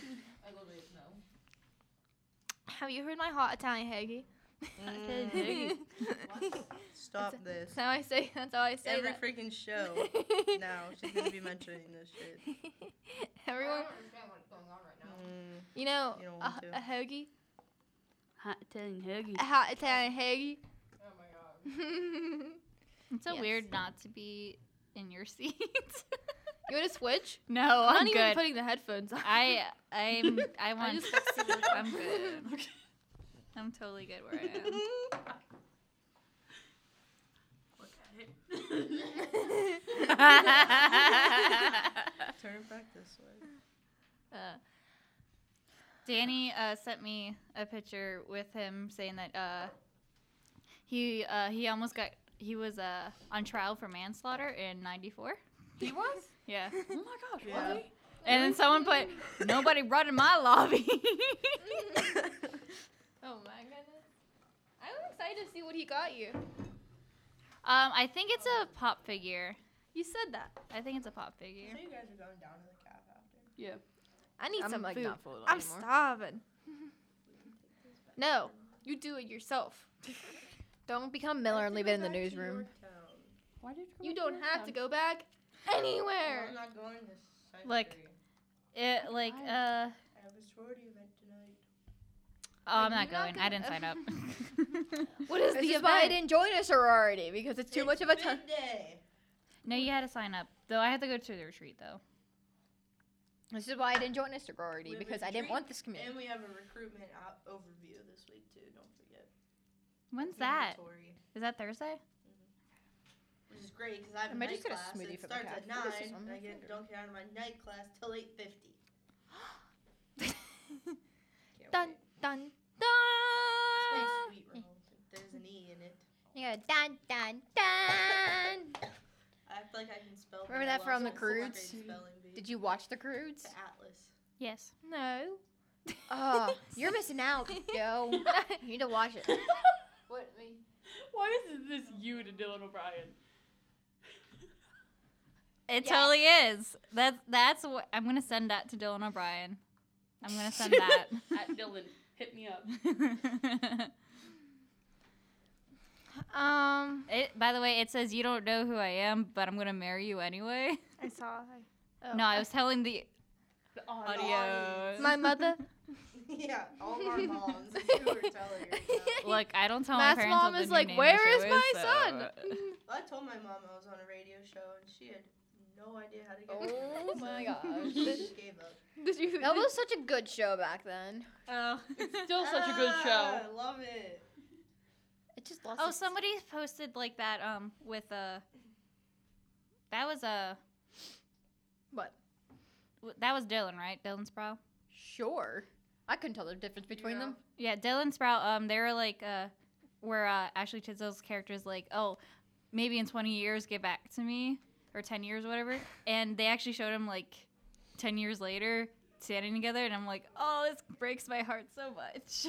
Have you heard my hot Italian Haggy? Mm, stop this. That's how I say. That's how I say Every that. freaking show. Now she's gonna be mentioning this shit. Everyone, understand what's going on right now. Mm, you know, You don't a, want to. a hoagie, Hot Italian huggy. a hot Italian Haggy. Oh my god. It's so Yes. weird not to be in your seat. You want to switch? no, I'm I'm not even good. putting the headphones on. I I'm I want. just- I'm good. I'm totally good where I am. Turn it back this way. Uh, Danny uh, sent me a picture with him saying that uh, he uh, he almost got he was uh, on trial for manslaughter in ninety-four. He was? Yeah, Oh my gosh. Yeah. Was he? and then someone put nobody run in my lobby. oh my goodness. I'm excited to see what he got you. um, I think it's a pop figure. You said that. I think it's a pop figure. So you guys are going down to the calf after. Yeah. I need I'm, some like, food. not full I'm anymore. starving. No, you do it yourself. Don't become Miller and leave it in the newsroom. Why did you come You up don't here have now? to go back anywhere. I'm not going to Like- Sudbury. It like Why? uh. I have a sorority event tonight. Oh, I'm Like, not you're not going. I gonna- didn't sign up. What is This the is why I event? didn't join a sorority because it's too It's much of a time. midday. No, you had to sign up. Though I had to go to the retreat though. This is why I didn't join a sorority We have a because I didn't retreat want this community. And we have a recruitment out overview this week too. Don't forget. When's that? Mandatory, Is that Thursday? Which is great because I have I a might night just get a class. smoothie It for the starts cat. at This is nine. on my I get, finger. don't get out of my night class till eight fifty. Dun dun It's dun. very sweet, Rose. There's an e in it. Yeah, dun dun dun. I act like I can spell. Remember but I that from lost The my fourth Croods? grade spelling bee. Did you watch The Croods? To Atlas. Yes. No. Oh, you're missing out, yo. You need to watch it. What me? Why is this you to Dylan O'Brien? It Yes. totally is. That's that's what I'm gonna send that to Dylan O'Brien. I'm gonna send that. At Dylan, hit me up. Um. it, by the way, it says you don't know who I am, but I'm gonna marry you anyway. I saw. Oh. No, I was telling the The audio. My mother. Yeah, all of our moms. That's who we're telling right now. Look, I don't tell Matt's my parents mom what the is new like, name "Where of the is show my so- son?" I told my mom I was on a radio show, and she had no idea how to get Oh my gosh. She just gave up. Did you? That was such a good show back then. Oh. Still such a good show. Ah, I love it. It just lost. Oh, its- somebody posted like that um with a. That was a. What? w- That was Dylan, right? Dylan Sproul. Sure. I couldn't tell the difference between Yeah. them. Yeah, Dylan Sprout. Um, they were like, uh, where uh, Ashley Tisdale's character is like, oh, maybe in twenty years, get back to me, or ten years, whatever. And they actually showed him like ten years later standing together, and I'm like, oh, this breaks my heart so much.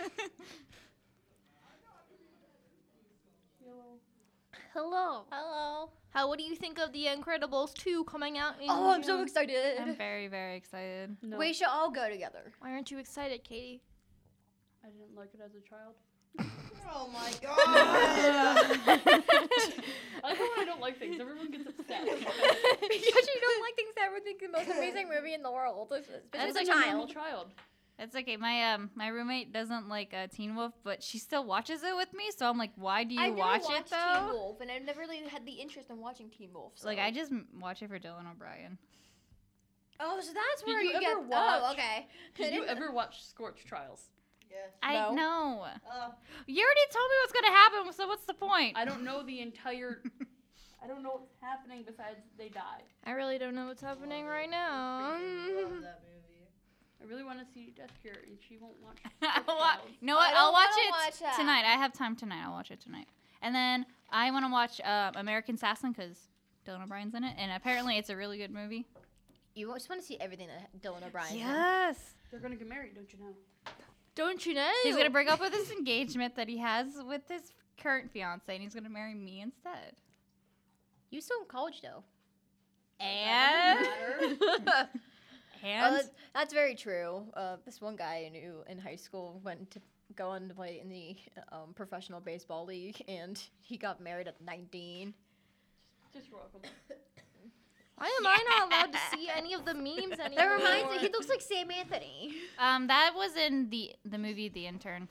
Hello. Hello. How? What do you think of The Incredibles two coming out? In Oh, I'm so June? excited. I'm very, very excited. No, We should all go together. Why aren't you excited, Katie? I didn't like it as a child. Oh my I god. like how when I don't like things, everyone gets upset. Because you don't like things that would think the most amazing movie in the world. Especially as That's a like a child. normal child. It's okay. My um my roommate doesn't like uh, Teen Wolf, but she still watches it with me. So I'm like, why do you I've watch never it watched though? Teen Wolf, and I've never really had the interest in watching Teen Wolf. So. Like I just m- watch it for Dylan O'Brien. Oh, so that's Did where you you, get. ever Oh, watch- okay. I Did you didn't- ever watch Scorch Trials? Yes. I No. know. Oh, You already told me what's gonna happen. So what's the point? I don't know the entire. I don't know what's happening besides they die. I really don't know what's happening right now. freaking love that movie. I really want to see Death Cure, and she won't watch. I'll Scorch wa- Trials. you know what? I don't I'll watch wanna it watch that. tonight. I have time tonight. I'll watch it tonight. And then I want to watch uh, American Assassin because Dylan O'Brien's in it, and apparently it's a really good movie. You just want to see everything that Dylan O'Brien. Yes. They're gonna get married, don't you know? Don't you know? He's gonna break up with his engagement that he has with his current fiance, and he's gonna marry me instead. You still in college though. And Oh, and that's, that's very true. Uh, this one guy I knew in high school went to go on to play in the um, professional baseball league, and he got married at nineteen. Just welcome. Why am I not allowed to see any of the memes anymore? That reminds me, he looks like Sam Anthony. um, that was in the the movie The Intern.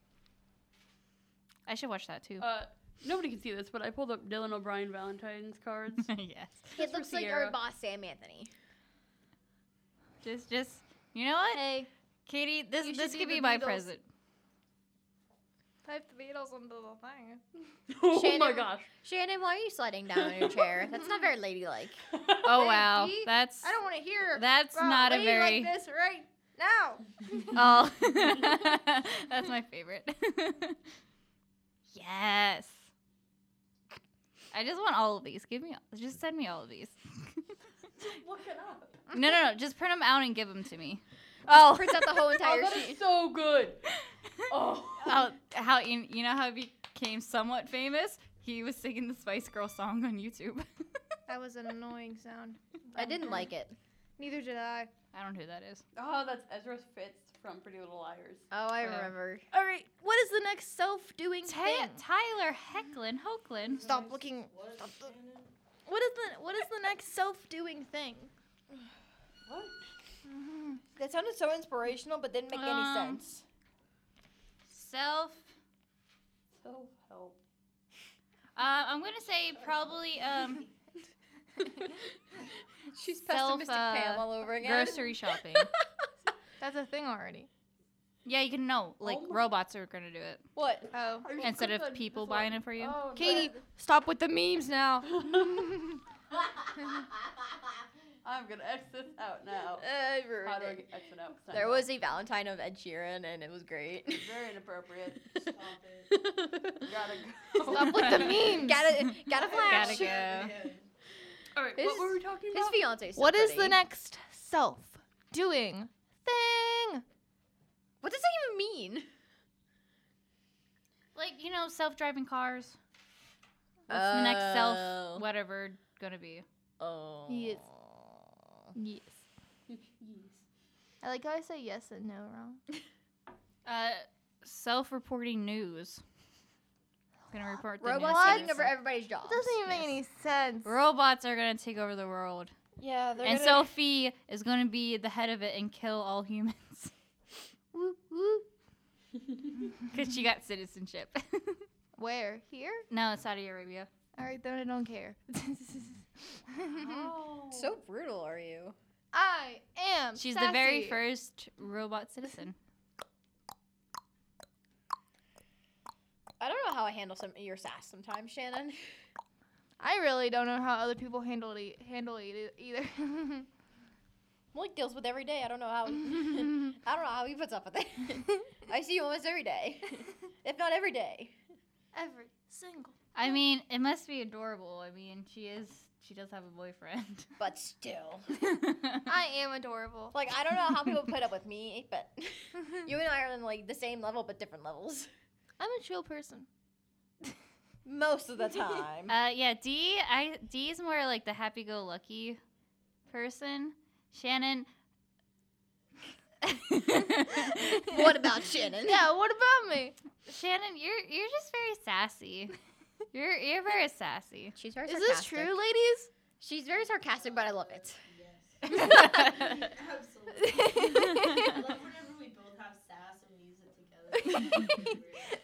I should watch that too. Uh, nobody can see this, but I pulled up Dylan O'Brien Valentine's cards. Yes. He Just for looks like Sierra. our boss, Sam Anthony. Just just you know what, Hey, Katie, this You should this be could the be my Beatles. present. type the Beatles into the thing. Oh my Shannon- gosh. Shannon, why are you sliding down on your chair? That's not very ladylike. Oh Hey, wow, Dee, that's I don't want to hear. that's about not a lady very like this right now. oh that's my favorite. Yes. I just want all of these. Give me just send me all of these. Look it up. No, no, no. Just print them out and give them to me. Oh, prints out the whole Oh, entire that sheet. is so good. Oh. Oh, how you, you know how he became somewhat famous? He was singing the Spice Girl song on YouTube. That was an annoying sound. I didn't like it. Neither did I. I don't know who that is. Oh, that's Ezra Fitz from Pretty Little Liars. Oh, I Yeah. remember. All right, what is the next self-doing Ta- thing? Tyler Hecklin Hoechlin. Stop looking. What? Stop the- Shannon? What is the what is the next self-doing thing? What? That sounded so inspirational, but didn't make any Um, sense. Self. Self help. Uh, I'm gonna say probably um She's self, pessimistic uh, Pam all over again. grocery shopping. That's a thing already. Yeah, you can know. Like Oh my- robots are gonna do it What? Oh, instead of people buying it for you. Oh, Katie, stop with the memes now. I'm gonna X this out now. I How ruined do I it. get X it out? 'Cause I There know. was a Valentine of Ed Sheeran, and it was great. Very inappropriate. Stop it. Gotta go. Stop with the memes. gotta, gotta flash. Gotta go. Man. All right, His- what were we talking His about? fiance. What is the next self-doing thing? What does that even mean? Like you know, self-driving cars. What's the next Oh. self whatever gonna be? Oh. Yes. Yes. I like how I say yes and no wrong. Uh, self-reporting news. gonna report the Robots news. taking over everybody's jobs. It doesn't even make any sense. Robots are gonna take over the world, Yeah, they're and gonna- Sophie is gonna be the head of it and kill all humans Woo, woo. because she got citizenship. Where? Here? No, it's Saudi Arabia. All right, then I don't care. So brutal, are you? I am. She's the very sassy. first robot citizen. I don't know how I handle some your sass sometimes, Shannon. I really don't know how other people handle it e- handle it e- either. Malik deals with every day. I don't know how. I don't know how he puts up with it. I see you almost every day, if not every day. Every single. I mean, it must be adorable. I mean, she is. She does have a boyfriend. But still, I am adorable. like I don't know how people put up with me, but you and I are on like the same level but different levels I'm a chill person. most of the time. Uh, yeah, D. I D is more like the happy-go-lucky person. Shannon. What about Shannon? Yeah, what about me? Shannon, you're you're just very sassy. You're you're very sassy. She's very Is sarcastic. this true, ladies? She's very sarcastic, but I love it. Absolutely. I love whenever we both have sass and we use it together.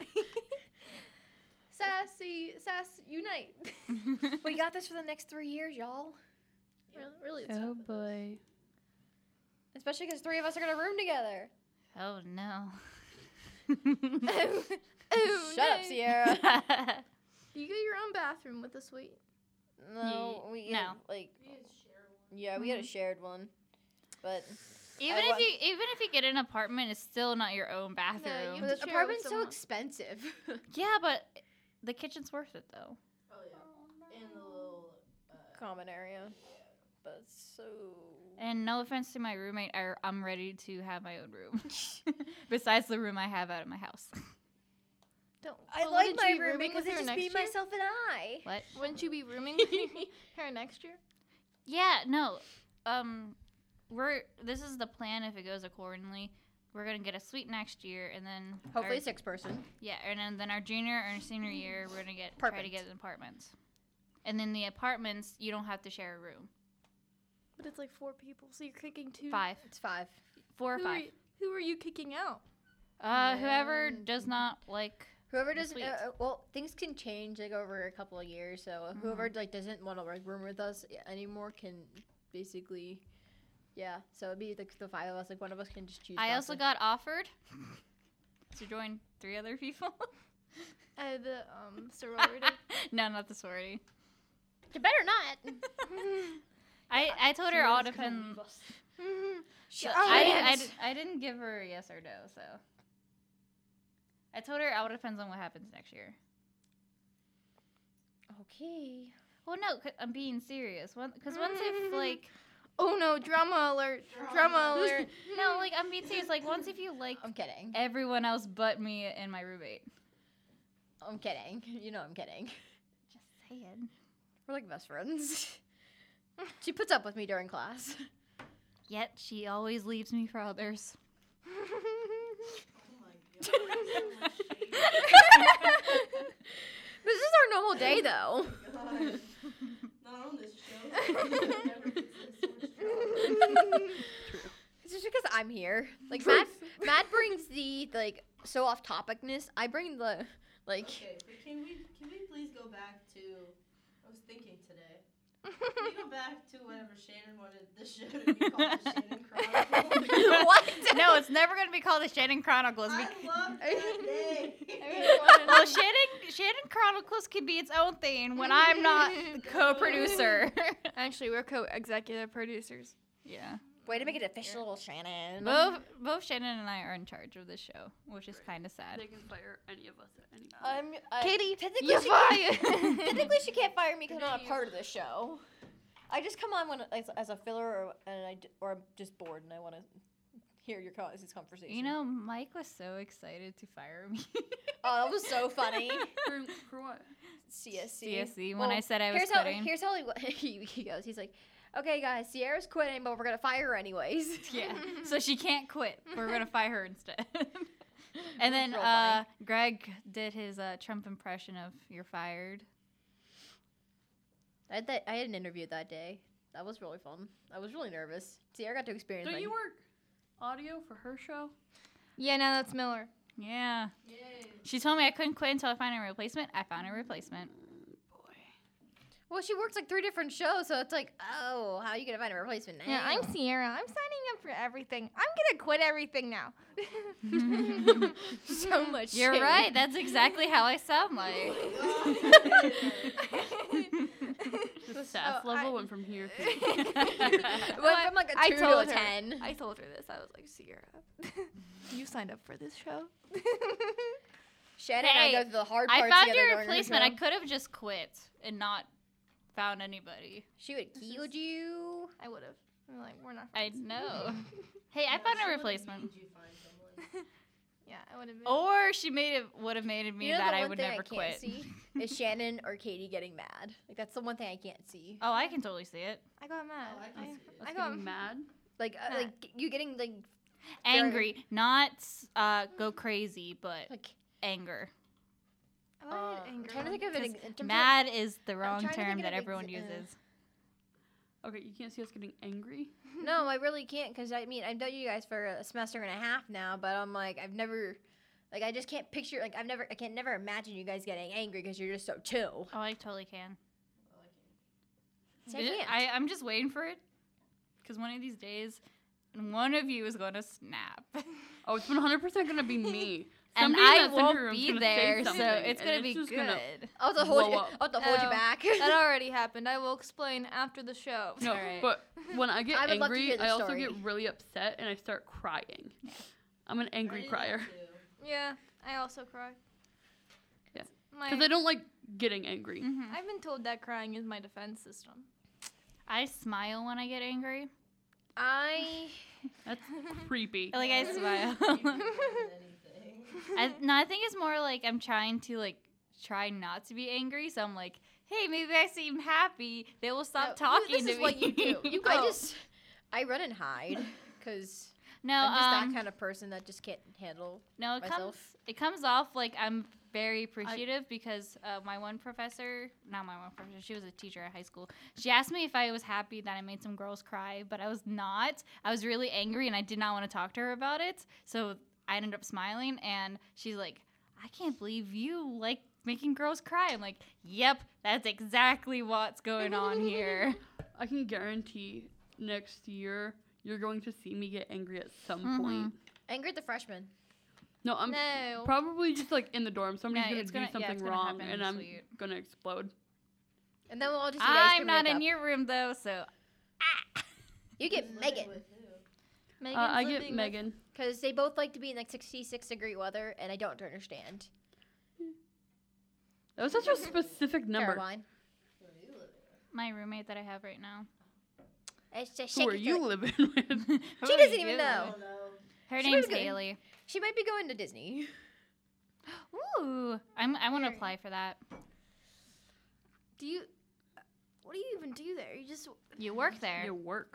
Sassy, sass, unite. We got this for the next three years, y'all. Really, really. Oh boy. Especially because three of us are gonna room together. Oh no. oh, oh, Shut up, no. Sierra. You get your own bathroom with a suite. No, Ye- we get, no. like yeah, we had a shared one, but Even I if want- you even if you get an apartment, it's still not your own you bathroom. can the share with apartment's so someone. expensive. Yeah, but the kitchen's worth it though. Oh yeah. And the little. Uh, Common area, but it's so. And no offense to my roommate, I, I'm ready to have my own room. Besides the room I have out of my house. Don't. I but like wouldn't my you be room rooming because with it's her just me, next year? myself, and I. What? Wouldn't you be rooming with her next year? Yeah, no. Um, we're this is the plan if it goes accordingly. We're gonna get a suite next year, and then Hopefully, our, six person. yeah, and then, then our junior and senior year we're gonna get try to Perfect. get apartments. And then the apartments you don't have to share a room. But it's like four people, so you're kicking two. Five, It's five. four or Who are, five. you, who are you kicking out? Uh, whoever Man. does not like. Whoever The doesn't, suite. uh, uh, well, things can change like over a couple of years. So whoever like doesn't want to like room with us anymore can basically, yeah. So it'd be like the five of us. Like one of us can just choose. I not also to. got offered to join three other people. Uh, the um sorority. No, not the sorority. You better not. I, I told her all depends. Shut Oh, I, man. I, d- I didn't give her a yes or no, so. I told her it all depends on what happens next year. Okay. Well, no, i I'm being serious. Because once if, like, Oh no, drama alert. Drama alert. no, like, I'm being serious. Like, once if you like I'm kidding. everyone else but me and my roommate. I'm kidding. You know I'm kidding. Just saying. We're like best friends. She puts up with me during class. Yet she always leaves me for others. This is our normal day though. God. Not on this show. Never gets this much drama. It's just because I'm here. Like Matt, Matt brings the like so off topicness. I bring the like. Okay, but can we can we please go back to? I was thinking today. Can we go back to whenever Shannon wanted the show to be called the Shannon Chronicles? What? No, it's never going to be called the Shannon Chronicles. I bec- love that day. well, Shannon, Shannon Chronicles can be its own thing when I'm not the co-producer. Actually, we're co-executive producers. Yeah. Way to make it official, Shannon. Both both Shannon and I are in charge of this show, which is kind of sad. They can fire any of us at any time. I'm I, Katie, Technically, you're she can't, fired. technically, she can't fire me because I'm not a part of the show. I just come on when as, as a filler, or and I d- or I'm just bored and I want to hear your co- this conversation. You know, Mike was so excited to fire me. oh, that was so funny. for, for what? C S C. C S C, when Well, I said I was here's how quitting. here's how he, he he goes. He's like, okay, guys, Sierra's quitting, but we're gonna fire her anyways. Yeah. So she can't quit. We're going to fire her instead. And then Real uh, funny. Greg did his uh, Trump impression of "You're fired." I had that, I had an interview that day. That was really fun. I was really nervous. See, I got to experience. Don't my- you work audio for her show? Yeah, no, that's Miller. Yeah. She told me I couldn't quit until I find a replacement. I found a replacement. Boy. Well, she works like three different shows, so it's like, oh, how are you gonna find a replacement now? Yeah, I'm Sierra. I'm signing up for everything. I'm gonna quit everything now. so much. You're shit. right. That's exactly how I sound like. The staff So level I- went from here to It went from like a I two to told a her. ten. I told her this. I was like, Sierra, you signed up for this show. Shannon Hey, and I go through the hard I parts found together your during her replacement. I show. could have just quit and not found anybody. She would have killed you. I would have. I'm like, we're not. I know. Hey, I found a replacement. Yeah, I would have been. Or she made it would have made me You know that the I one would thing never I can't quit. see is Shannon or Katie getting mad. Like that's the one thing I can't see. Oh, I can totally see it. I got mad. Oh, I can see it. I, That's got getting mad. Like uh, Mad. like you getting like Angry, not uh, go crazy, but like. anger. I wanted Uh, I'm anger. trying to think of it. 'Cause in terms of- Mad is the wrong trying to term think of that an everyone ex- uh, uses. Okay, you can't see us getting angry. No, I really can't because I mean I've known you guys for a semester and a half now, but I'm like I've never, like I just can't picture like I've never I can never imagine you guys getting angry because you're just so chill. Oh, I totally can. See, I It- can't. I, I'm just waiting for it. Because one of these days, one of you is going to snap. Oh, it's one hundred percent gonna be me. and Somebody in I that center won't room's be gonna say there, so something, it's and going to be just good. gonna- I'll have to hold blow you. up. I'll have to hold you Oh, back. that already happened. I will explain after the show. No, Alright. but when I get I would love to angry, hear the I also story. get really upset and I start crying. I'm an angry crier Yeah, I also cry. Yeah. My, because I don't like getting angry. Mhm. I've been told that crying is my defense system. I smile when I get angry. I That's creepy. Like, I smile. I, no, I think it's more like I'm trying to, like, try not to be angry. So I'm like, hey, maybe I seem happy. They will stop No, you- talking this to is me. what you do. You I just I run and hide because no, I'm just um, that kind of person that just can't handle. No, it comes myself. it comes off like I'm very appreciative because uh, my one professor, not my one professor, she was a teacher at high school. She asked me if I was happy that I made some girls cry, but I was not. I was really angry and I did not want to talk to her about it. So I ended up smiling and she's like, "I can't believe you like making girls cry." I'm like, "Yep, that's exactly what's going on here." I can guarantee next year you're going to see me get angry at some Mhm. point. Angry at the freshmen. No, I'm No. probably just like in the dorm. Somebody's No, gonna it's do gonna- yeah, something it's gonna wrong, happen and this I'm week. gonna explode. And then we'll all just eat ice I'm cream not and in wake your room though, so up. You get Megan. Megan's Uh, I get living with- Megan. Because they both like to be in like sixty-six degree weather, and I don't understand. That was such a specific number. Caroline. my roommate that I have right now. It's just Who are shaky you foot. living with? She doesn't even know. Her She name's was good. Haley. She might be going to Disney. Ooh, I'm, I want to Very- apply for that. Do you? What do you even do there? You just. You work there. Your work.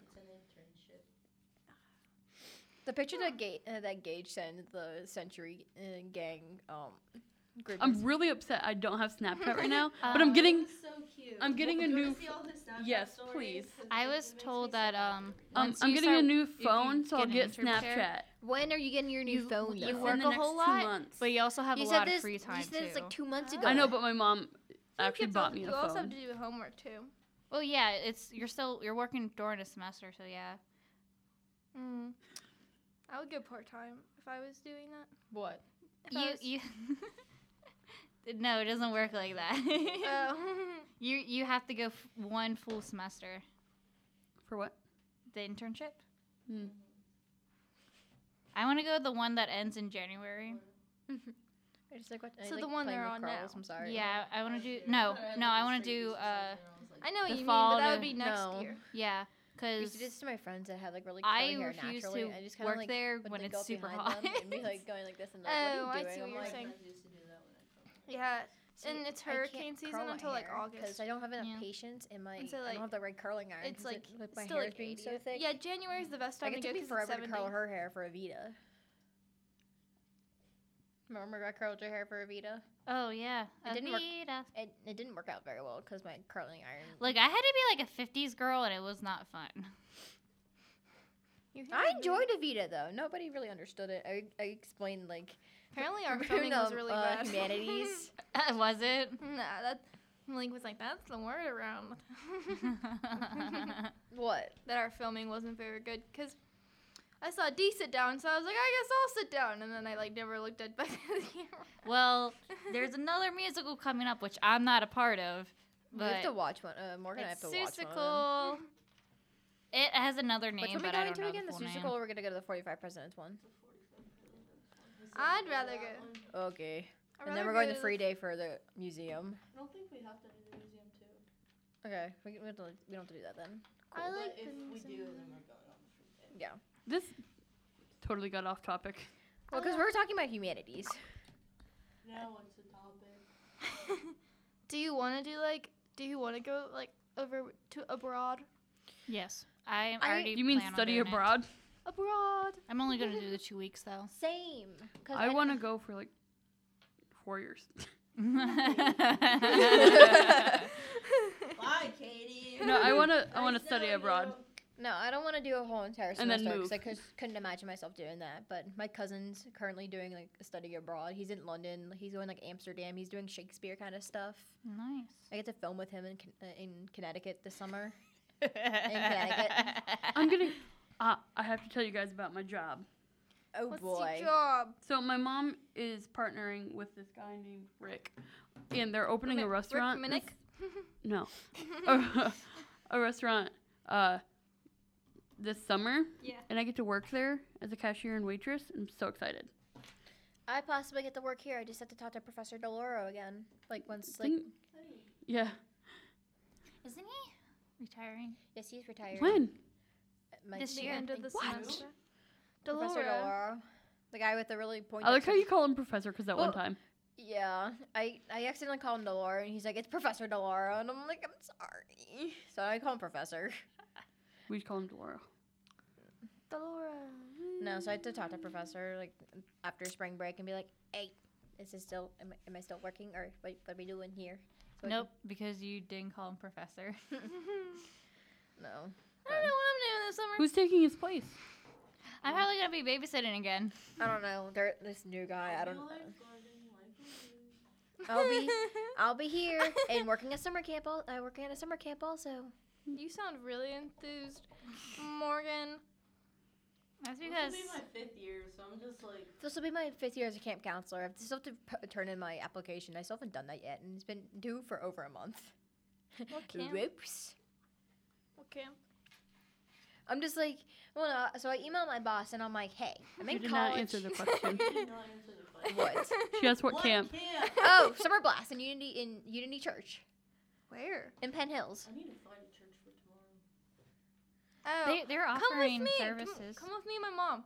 The picture that Gage, uh, that Gage sent the Century uh, Gang um, group. I'm is- really upset. I don't have Snapchat right now, but Um, I'm getting. so cute. I'm getting a Do you new wanna f- see all his Snapchat yes, stories? please. 'Cause I it was makes told me that sad. um, Um, once I'm you getting start- a new if you phone, so I'll an get internship, Snapchat. when are you getting your new You- phone? you though? In work the a next whole two lot, months. but you also have You a said lot this. of free time you said too. this like two months Oh. ago. I know, but my mom actually kids bought al- me a You also have phone. to do homework too. well, yeah, it's you're still you're working during a semester, so yeah. Mm. I would go part time if I was doing that. What? If I You was- you. No, it doesn't work like that. Oh. you you have to go f- one full semester. For what? The internship. Hmm. I want to go the one that ends in January. I just like what, I So like the one playing they're with on Carls, now. I'm sorry. Yeah, I want to do no no I want to do uh I know what The you mean, fall but that to- would be next No. year. yeah I used because to do this to my friends that have like really curly I hair refuse naturally. to I just kinda work like there would, when like, it's go up super behind them hot. and be like going like this and like, Oh, what are I you doing? see what I'm you're like, saying. I Yeah, "See, and it's I can't hurricane season curl my until, like, hair 'cause August. I don't have enough Yeah. patience in my. And so, I like, don't have the right curling iron. it's 'cause like, it, like my still hair like is being eighty. so thick. Yeah, January is the best time Like it to took go me 'cause forever it's to curl seventy. her hair for Avita. Remember I curled your hair for Evita? Oh yeah, It didn't work. Avita. It, it didn't work out very well because my curling iron. Like I had to be like a fifties girl, and it was not fun. You I had enjoyed Evita though. Nobody really understood it. I, I explained like Apparently our filming was really uh, bad. humanities. Was it? Nah, that Link was like, that's the word around. What? That our filming wasn't very good because I saw D sit down, so I was like, I guess I'll sit down, and then I like never looked at back at the camera. Well, there's another musical coming up which I'm not a part of, We have but to watch one. Uh, Morgan and I have It's to watch one of them. Susical. it has another name. Which one are we but I going don't to know again? the The full Susical, name. or we're going to go to the forty-five Presidents one? I'd rather go. Okay. I'd And then rather we're going go the to free day for the museum. I don't think we have to do the museum too. Okay. We, we, have to, we don't have to do that then. I But like if the we do, museum. then we're going on the free day. Yeah. This totally got off topic. Well, because we're talking about humanities. Now what's the topic? Do you want to do like? Do you want to go like over to abroad? Yes, I I- already. You mean plan on study doing it. abroad? Abroad. I'm only gonna do the two weeks though. Same. 'Cause I want to go for like four years. Bye, Katie. No, I want to. I Nice want to study knowing abroad. you. No, I don't want to do a whole entire And then semester because I move. cous- couldn't imagine myself doing that. But my cousin's currently doing like a study abroad. He's in London. He's going like Amsterdam. He's doing Shakespeare kind of stuff. Nice. I get to film with him in Con- uh, in Connecticut this summer. Connecticut. I'm gonna. Uh, I have to tell you guys about my job. Oh What's boy. your job? So my mom is partnering with this guy named Rick, and they're opening a Rick restaurant. Minnick? this- No, a, a restaurant. Uh, this summer. Yeah. And I get to work there as a cashier and waitress. I'm so excited. I possibly get to work here. I just have to talk to Professor Deloro again. Like once, like Didn't- Yeah. Isn't he retiring? yes, he's retired. When? My- This The year. end of the What? semester. Professor Delora. Deloro, the guy with the really pointed. I like how you call him Professor because that Well, one time. Yeah, I I accidentally called him Delora, and he's like, "It's Professor Delora," and I'm like, "I'm sorry." So I call him Professor. We call him Delora. Delora. No, so I had to talk to Professor like after spring break and be like, "Hey, is this still? Am I, am I still working, or what, what are we doing here?" So I Nope, because you didn't call him professor. can- no. I don't know what I'm doing this summer. Who's taking his place? I'm probably gonna be babysitting again. I don't know. There, this new guy. I don't. know. Lifeguarding, life I'll be I'll be here and working at summer camp. Al- uh, working at a summer camp also. You sound really enthused, Morgan. That's This because will be my fifth year, so I'm just like, This will be my fifth year as a camp counselor. I still have to p- turn in my application. I still haven't done that yet, and it's been due for over a month. What camp? Whoops. What camp? I'm just like, well, no, so I emailed my boss, and I'm like, hey, I'm You in did college. not answer the question. you did not answer the question. What? She asked what, camp. camp? Oh, summer blast in Unity in Unity Church Where? in Penn Hills. I need to find a church for tomorrow. Oh, they they're come with offering me. Come- services. Come, with me and my mom.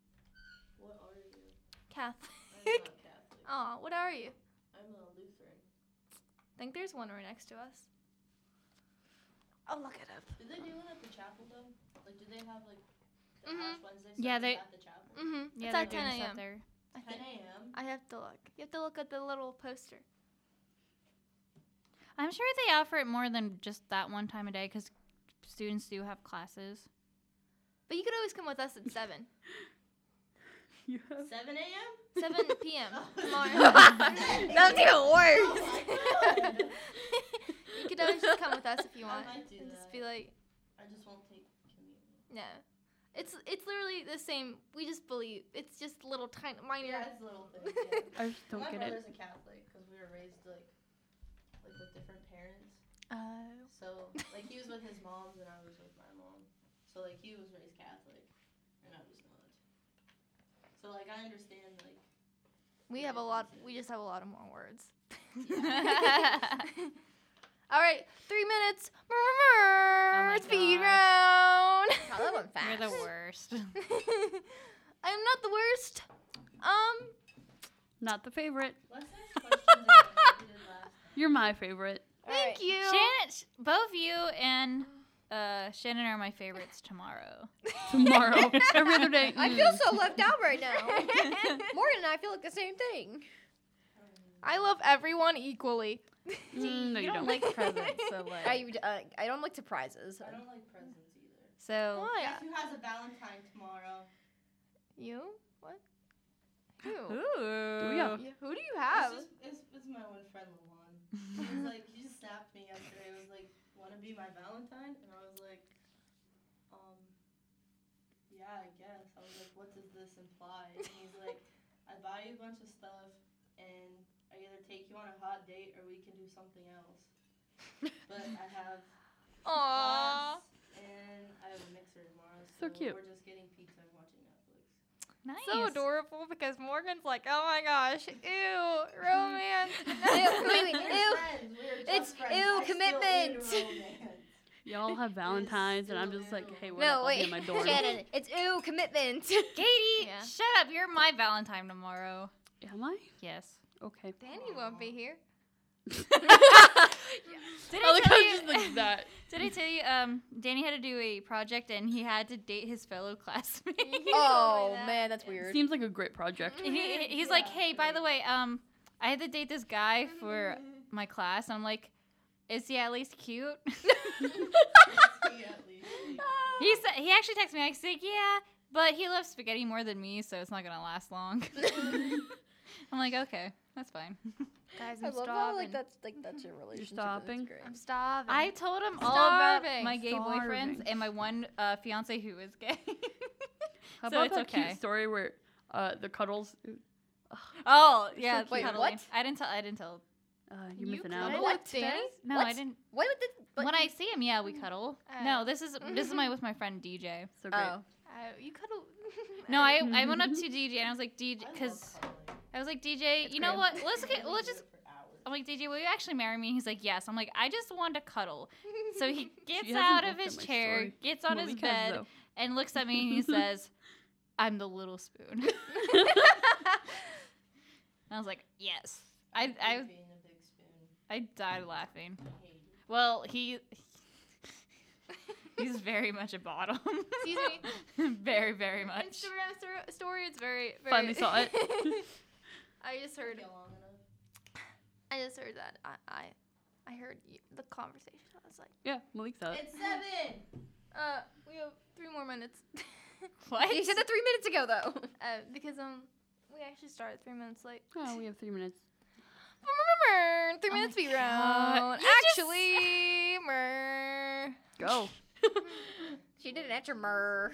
What are you? I'm Catholic. not Catholic. Aw, what are you? I'm a Lutheran. Think there's one right next to us. I'll look it up. Did they do one at the chapel though? Like, did they have like the Mhm. Ash Wednesday Yeah, service they- at the chapel? Mm-hmm. Yeah, it's they're at doing ten stuff a.m. there. I ten think. a.m. I have to look. You have to look at the little poster. I'm sure they offer it more than just that one time a day because students do have classes. But you could always come with us at seven. You have seven a.m. seven p.m. tomorrow. That's even worse. Oh my God. You could always just come with us if you I want. might do And just that. be like, I just won't take communion. no. It's it's literally the same. We just believe. It's just little tiny minor. Yeah, it's little things. Yeah. I just don't My get it. brother's a Catholic because we were raised like, like with different parents. Oh. So like he was with his mom's and I was with my mom. So like he was raised Catholic and I was not. So like I understand like. We have a lot. We just have a lot of more words. Yeah. All right, three minutes. my Speed gosh. round. Oh, that went fast. You're the worst. I'm not the worst. Um, Not the favorite. Let's ask questions like we did last time. You're my favorite. All thank right. you. Shannon, sh- both you and uh, Shannon are my favorites tomorrow. Tomorrow. Every other day. I mm. feel so left out right now. Morgan and I feel like the same thing. I love everyone equally. Mm, no, you, you don't don't. like presents, so like. I uh, I don't like surprises. I don't like presents either. So Why? Guess who has a Valentine tomorrow? You? What? Who? Ooh. Yeah. Yeah, who do you have? It's, just, it's, it's my one friend, Lawan. He was like, he just snapped me yesterday. He was like, want to be my Valentine? And I was like, um, yeah, I guess. I was like, what does this imply? And he's like, I buy you a bunch of stuff, and I either take you on a hot date or we can do something else. But I have Aww. class and I have a mixer tomorrow, So so, cute. we're just getting pizza and watching Netflix. Nice. So adorable because Morgan's like, oh my gosh, ew, romance. Ew, wait, wait, We're ew. friends. We're just It's- friends. ew, I still commitment. need romance. Y'all have Valentines, and I'm just like, hey, what up? No, I'll be wait. in my dorm. Shannon, it's ooh, commitment. Katie, Yeah. shut up. You're my Valentine tomorrow. Am I? Yes. Okay. Danny won't be here. Did Oh, I look tell how you? just like that. Did I tell you? Um, Danny had to do a project and he had to date his fellow classmates. Oh that. man, that's weird. Seems like a great project. he, he's like, hey, by the way, um, I had to date this guy for my class. I'm like, is he at least cute? he said he actually texted me. I said, yeah, but he loves spaghetti more than me, so it's not gonna last long. I'm like, okay, that's fine. Guys, I I'm love starving. how like that's like that's your relationship. That's stopping? great. I'm starving. I told him all about Starving. my gay boyfriends Starving. and my one uh, fiance who is gay. How So about it's that okay. cute story where uh, the cuddles? Oh yeah, so Wait, cuddling. what? I didn't tell. I didn't tell. Uh, you're You missing cuddle out. What? with Danny? No, What? I didn't. What did but, When I see him, yeah, we cuddle. Oh. No, this is this is my with my friend D J. So great. oh, Uh, you cuddle. No, I I went up to D J and I was like D J because I was like D J. It's You know great. what? Let's get let's just. I'm like D J. Will you actually marry me? He's like yes. I'm like I just want to cuddle. So he gets hasn't out of looked his at my chair, story. gets on his Malik has, bed, though. and looks at me and he says, "I'm the little spoon." I was like, yes. I I being a big spoon. I died laughing. I hate it. Well, he he's very much a bottom. Excuse me. very very much. Instagram stor- story. It's very, very. Finally saw it. I just heard. Get long enough. I just heard that. I I, I heard you, the conversation. I was like, Yeah, Malik saw it. It's seven. uh, we have three more minutes. What? you said that three minutes ago though. uh, because um, we actually started three minutes late. Oh, we have three minutes. Three Oh minutes my be God. round. You just- Actually, mer. Go. She didn't answer mer.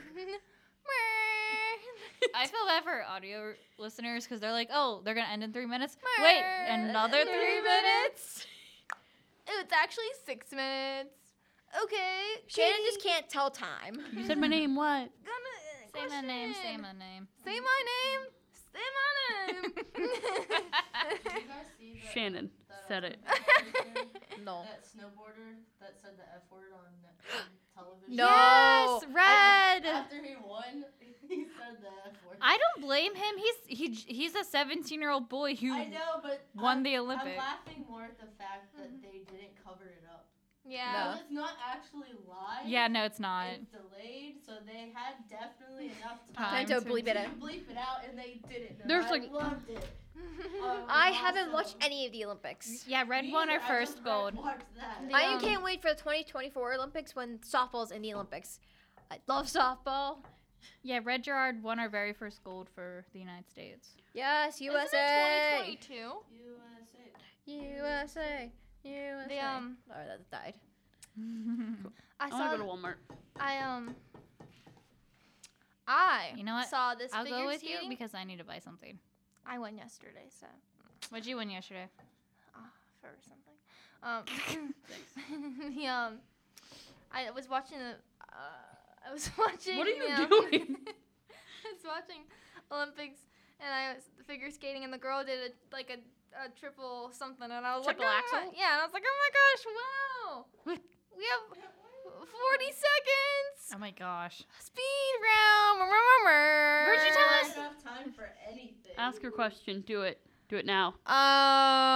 I feel bad for audio listeners because they're like, oh, they're gonna end in three minutes. Wait, another three minutes. Oh, it's actually six minutes. Okay. Shannon Katie, just can't tell time. You said my name. What? Gonna, uh, Say my name. Say question. my name. Say my name. Say my name. Did you guys see that? Shannon that, said um, it. No. That snowboarder that said the F word on net- television. No. Yes, red. After he won, he said the F word. I don't blame him. He's he he's a seventeen-year-old boy who I know, but won I'm, the I'm Olympics. laughing more at the fact that they didn't cover it up. Yeah. No. Because it's not actually live. Yeah, no, it's not. It's delayed, so they had definitely enough Time Time time to bleep it to out. bleep it out, and they didn't. And There's I like- loved it. Um, I haven't also- watched any of the Olympics. Yeah, red Me won our either, I first just gold. watched that. The, I um, can't wait for the twenty twenty-four Olympics when softball's in the Olympics. I love softball. Yeah, Red Gerard won our very first gold for the United States. Yes, U S Isn't it A. twenty twenty-two? U S A. U S A. U S A. The, um, Oh, that died. I I saw. want to go to Walmart. I um. I You know what? saw this I'll figure go with skating. you because I need to buy something. I went yesterday, so What'd you win yesterday? uh, for something. Um, the um, I was watching the. Uh, I was watching. What are you the, um, doing? I was watching Olympics, and I was figure skating, and the girl did a, like a, a triple something, and I was Triple like, axel? oh my, yeah, and I was like, oh my gosh, wow, we have forty seconds, Oh my gosh. speed round. Where'd you tell I us? don't have time for anything. Ask your question. Do it. Do it now.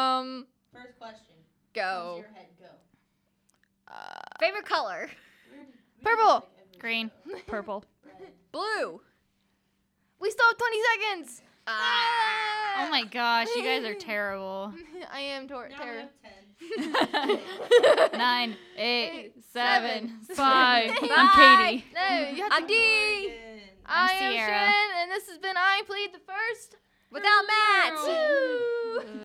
Um, First question. Use Go. your head. Go. uh, Favorite color? Where did Purple. Green. Purple. Blue. We still have twenty seconds. Ah. Oh my gosh, you guys are terrible. I am tor- Now we terrible. have ten. Nine, eight, seven, Five. six. I'm Katie. No, you have I'm to. D. I I'm am Sierra. Shannon, and this has been I Plead the First. Without Matt. Woo.